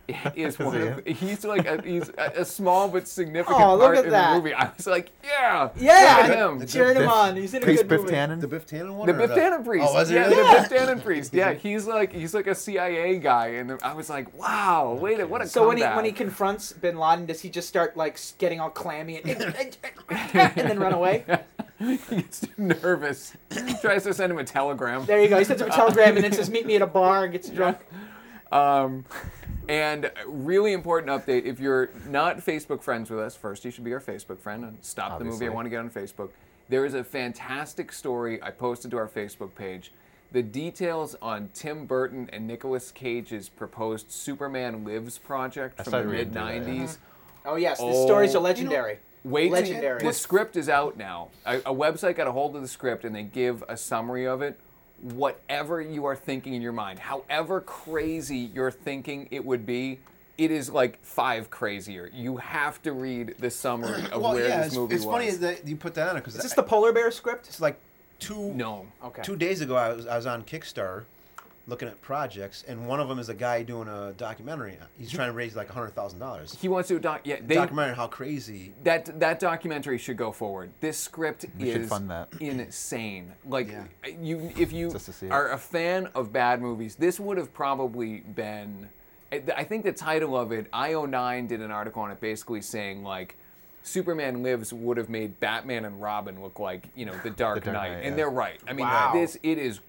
is one of he's like a, he's a, a small but significant Oh, look part at in that. the movie. I was like, yeah, Yeah, look at him. The cheering him Biff- on. He's in a Priest good Biff movie. Tannen. The Biff Tannen one? The or Biff Tannen priest. Oh, was it yeah, really? the Yeah. Biff Tannen priest. Yeah, he's like he's like a C I A guy, and I was like, wow, wait, a what a So when he comeback. when he confronts Bin Laden, does he just start like s- getting all clammy and, and then run away? he gets too nervous, tries to send him a telegram. There you go. He sends him a telegram and then says, "Meet me at a bar," and gets drunk. Um, and really important update: if you're not Facebook friends with us, first you should be our Facebook friend and stop the movie. I Obviously. want to get on Facebook. There is a fantastic story I posted to our Facebook page. The details on Tim Burton and Nicolas Cage's proposed Superman Lives project I from saw the you mid read that, yeah. nineties. Oh yes, the Oh, stories you are legendary. Wait, Legendary. the script is out now. A, a website got a hold of the script and they give a summary of it. Whatever you are thinking in your mind, however crazy you're thinking it would be, it is like five crazier. You have to read the summary of Well, where yeah, this it's, movie it's was. funny that you put that on it because Is this the Polar Bear script? it's like two No. Okay. two days ago. I was I was on Kickstarter looking at projects, and one of them is a guy doing a documentary. He's trying to raise like a hundred thousand dollars. He wants to doc. Yeah, they, Documentary on how crazy. that that documentary should go forward. This script We should is fund that. insane. Like Yeah. you, if you Just to see it. are a fan of bad movies, this would have probably been. I think the title of it, I O nine did an article on it, basically saying like, Superman Lives would have made Batman and Robin look like, you know, the Dark, Dark Knight, Knight, and yeah. they're right. I mean, Wow. this it is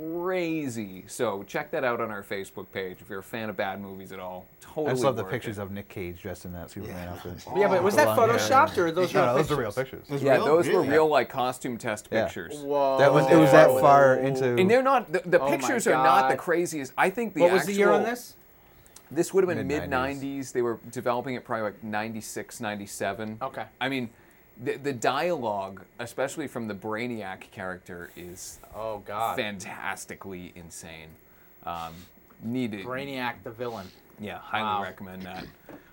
crazy. So check that out on our Facebook page if you're a fan of bad movies at all. Totally. I just love the worth pictures it. of Nick Cage dressed in that Superman Yeah. outfit. Yeah, but was The that long hair. photoshopped or are those No, real no, those are real pictures? pictures. Those Yeah, real? those were Really? real like costume test Yeah. pictures. Whoa. That was it was that Oh. far into. And they're not the, the Oh my pictures are not the God. craziest. I think the What was actual, the year on this? This would have been mid Mid-nineties. nineties. They were developing it probably like ninety-six, ninety-seven. Okay. I mean, the, the dialogue, especially from the Brainiac character, is Oh God. fantastically insane. Um, needed. Brainiac the villain. Yeah, highly Wow. recommend that.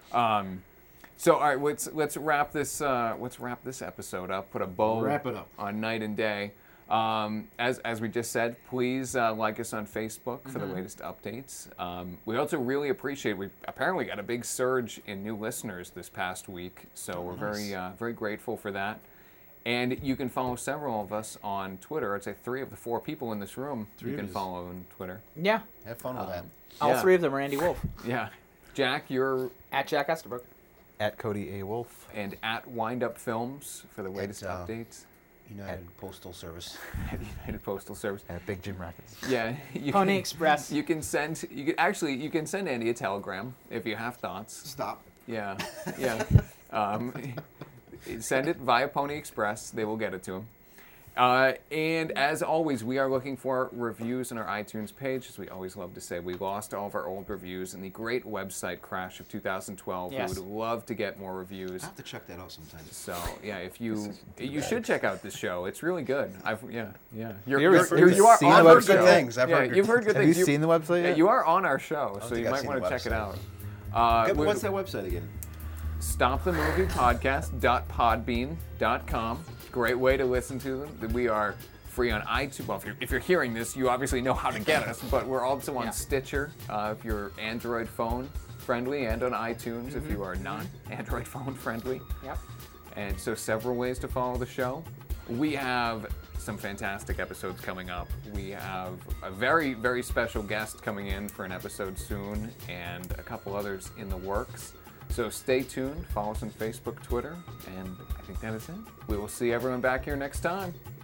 Um, so all right, let's let's wrap this uh, let's wrap this episode up. Put a bow Wrap it up. on Night and Day. Um, as as we just said, please uh, like us on Facebook for the latest updates. Um, we also really appreciate. We apparently got a big surge in new listeners this past week, so we're very uh, very grateful for that. And you can follow several of us on Twitter. I'd say three of the four people in this room Three you of can us. follow on Twitter. Yeah. Have fun with that. All Yeah. three of them are Andy Wolf. Yeah, Jack, you're At Jack Estabrook. At Cody A. Wolf. and at Wind Up Films for the latest uh, updates. United Postal Service. At United Postal Service. At Big Jim Rackets. Yeah, you Pony can, Express. You can send. You can actually. You can send Andy a telegram if you have thoughts. Stop. Yeah, yeah. Um, send it via Pony Express. They will get it to him. Uh, and as always, we are looking for reviews on our iTunes page. As we always love to say, we lost all of our old reviews in the great website crash of two thousand twelve. Yes. We would love to get more reviews. I have to check that out sometime. So yeah, if you you should check out this show, it's really good. I've yeah yeah. You're, You ever- you're- you ever you are seen on the our website? show. Good things. I've yeah, heard good you've heard good Have things. you seen the website Yeah, yet? you are on our show, so think you I've might seen want the to check it website. out. Uh, Okay, but we- what's that website again? stop the movie podcast dot podbean dot com. Great way to listen to them. We are free on iTunes. Well, if you're, if you're hearing this, you obviously know how to get us, but we're also on Yeah. Stitcher uh, if you're Android phone friendly, and on iTunes if you are not Android phone friendly. Yep. And so several ways to follow the show. We have some fantastic episodes coming up. We have a very, very special guest coming in for an episode soon, and a couple others in the works. So stay tuned, follow us on Facebook, Twitter, and I think that is it. We will see everyone back here next time.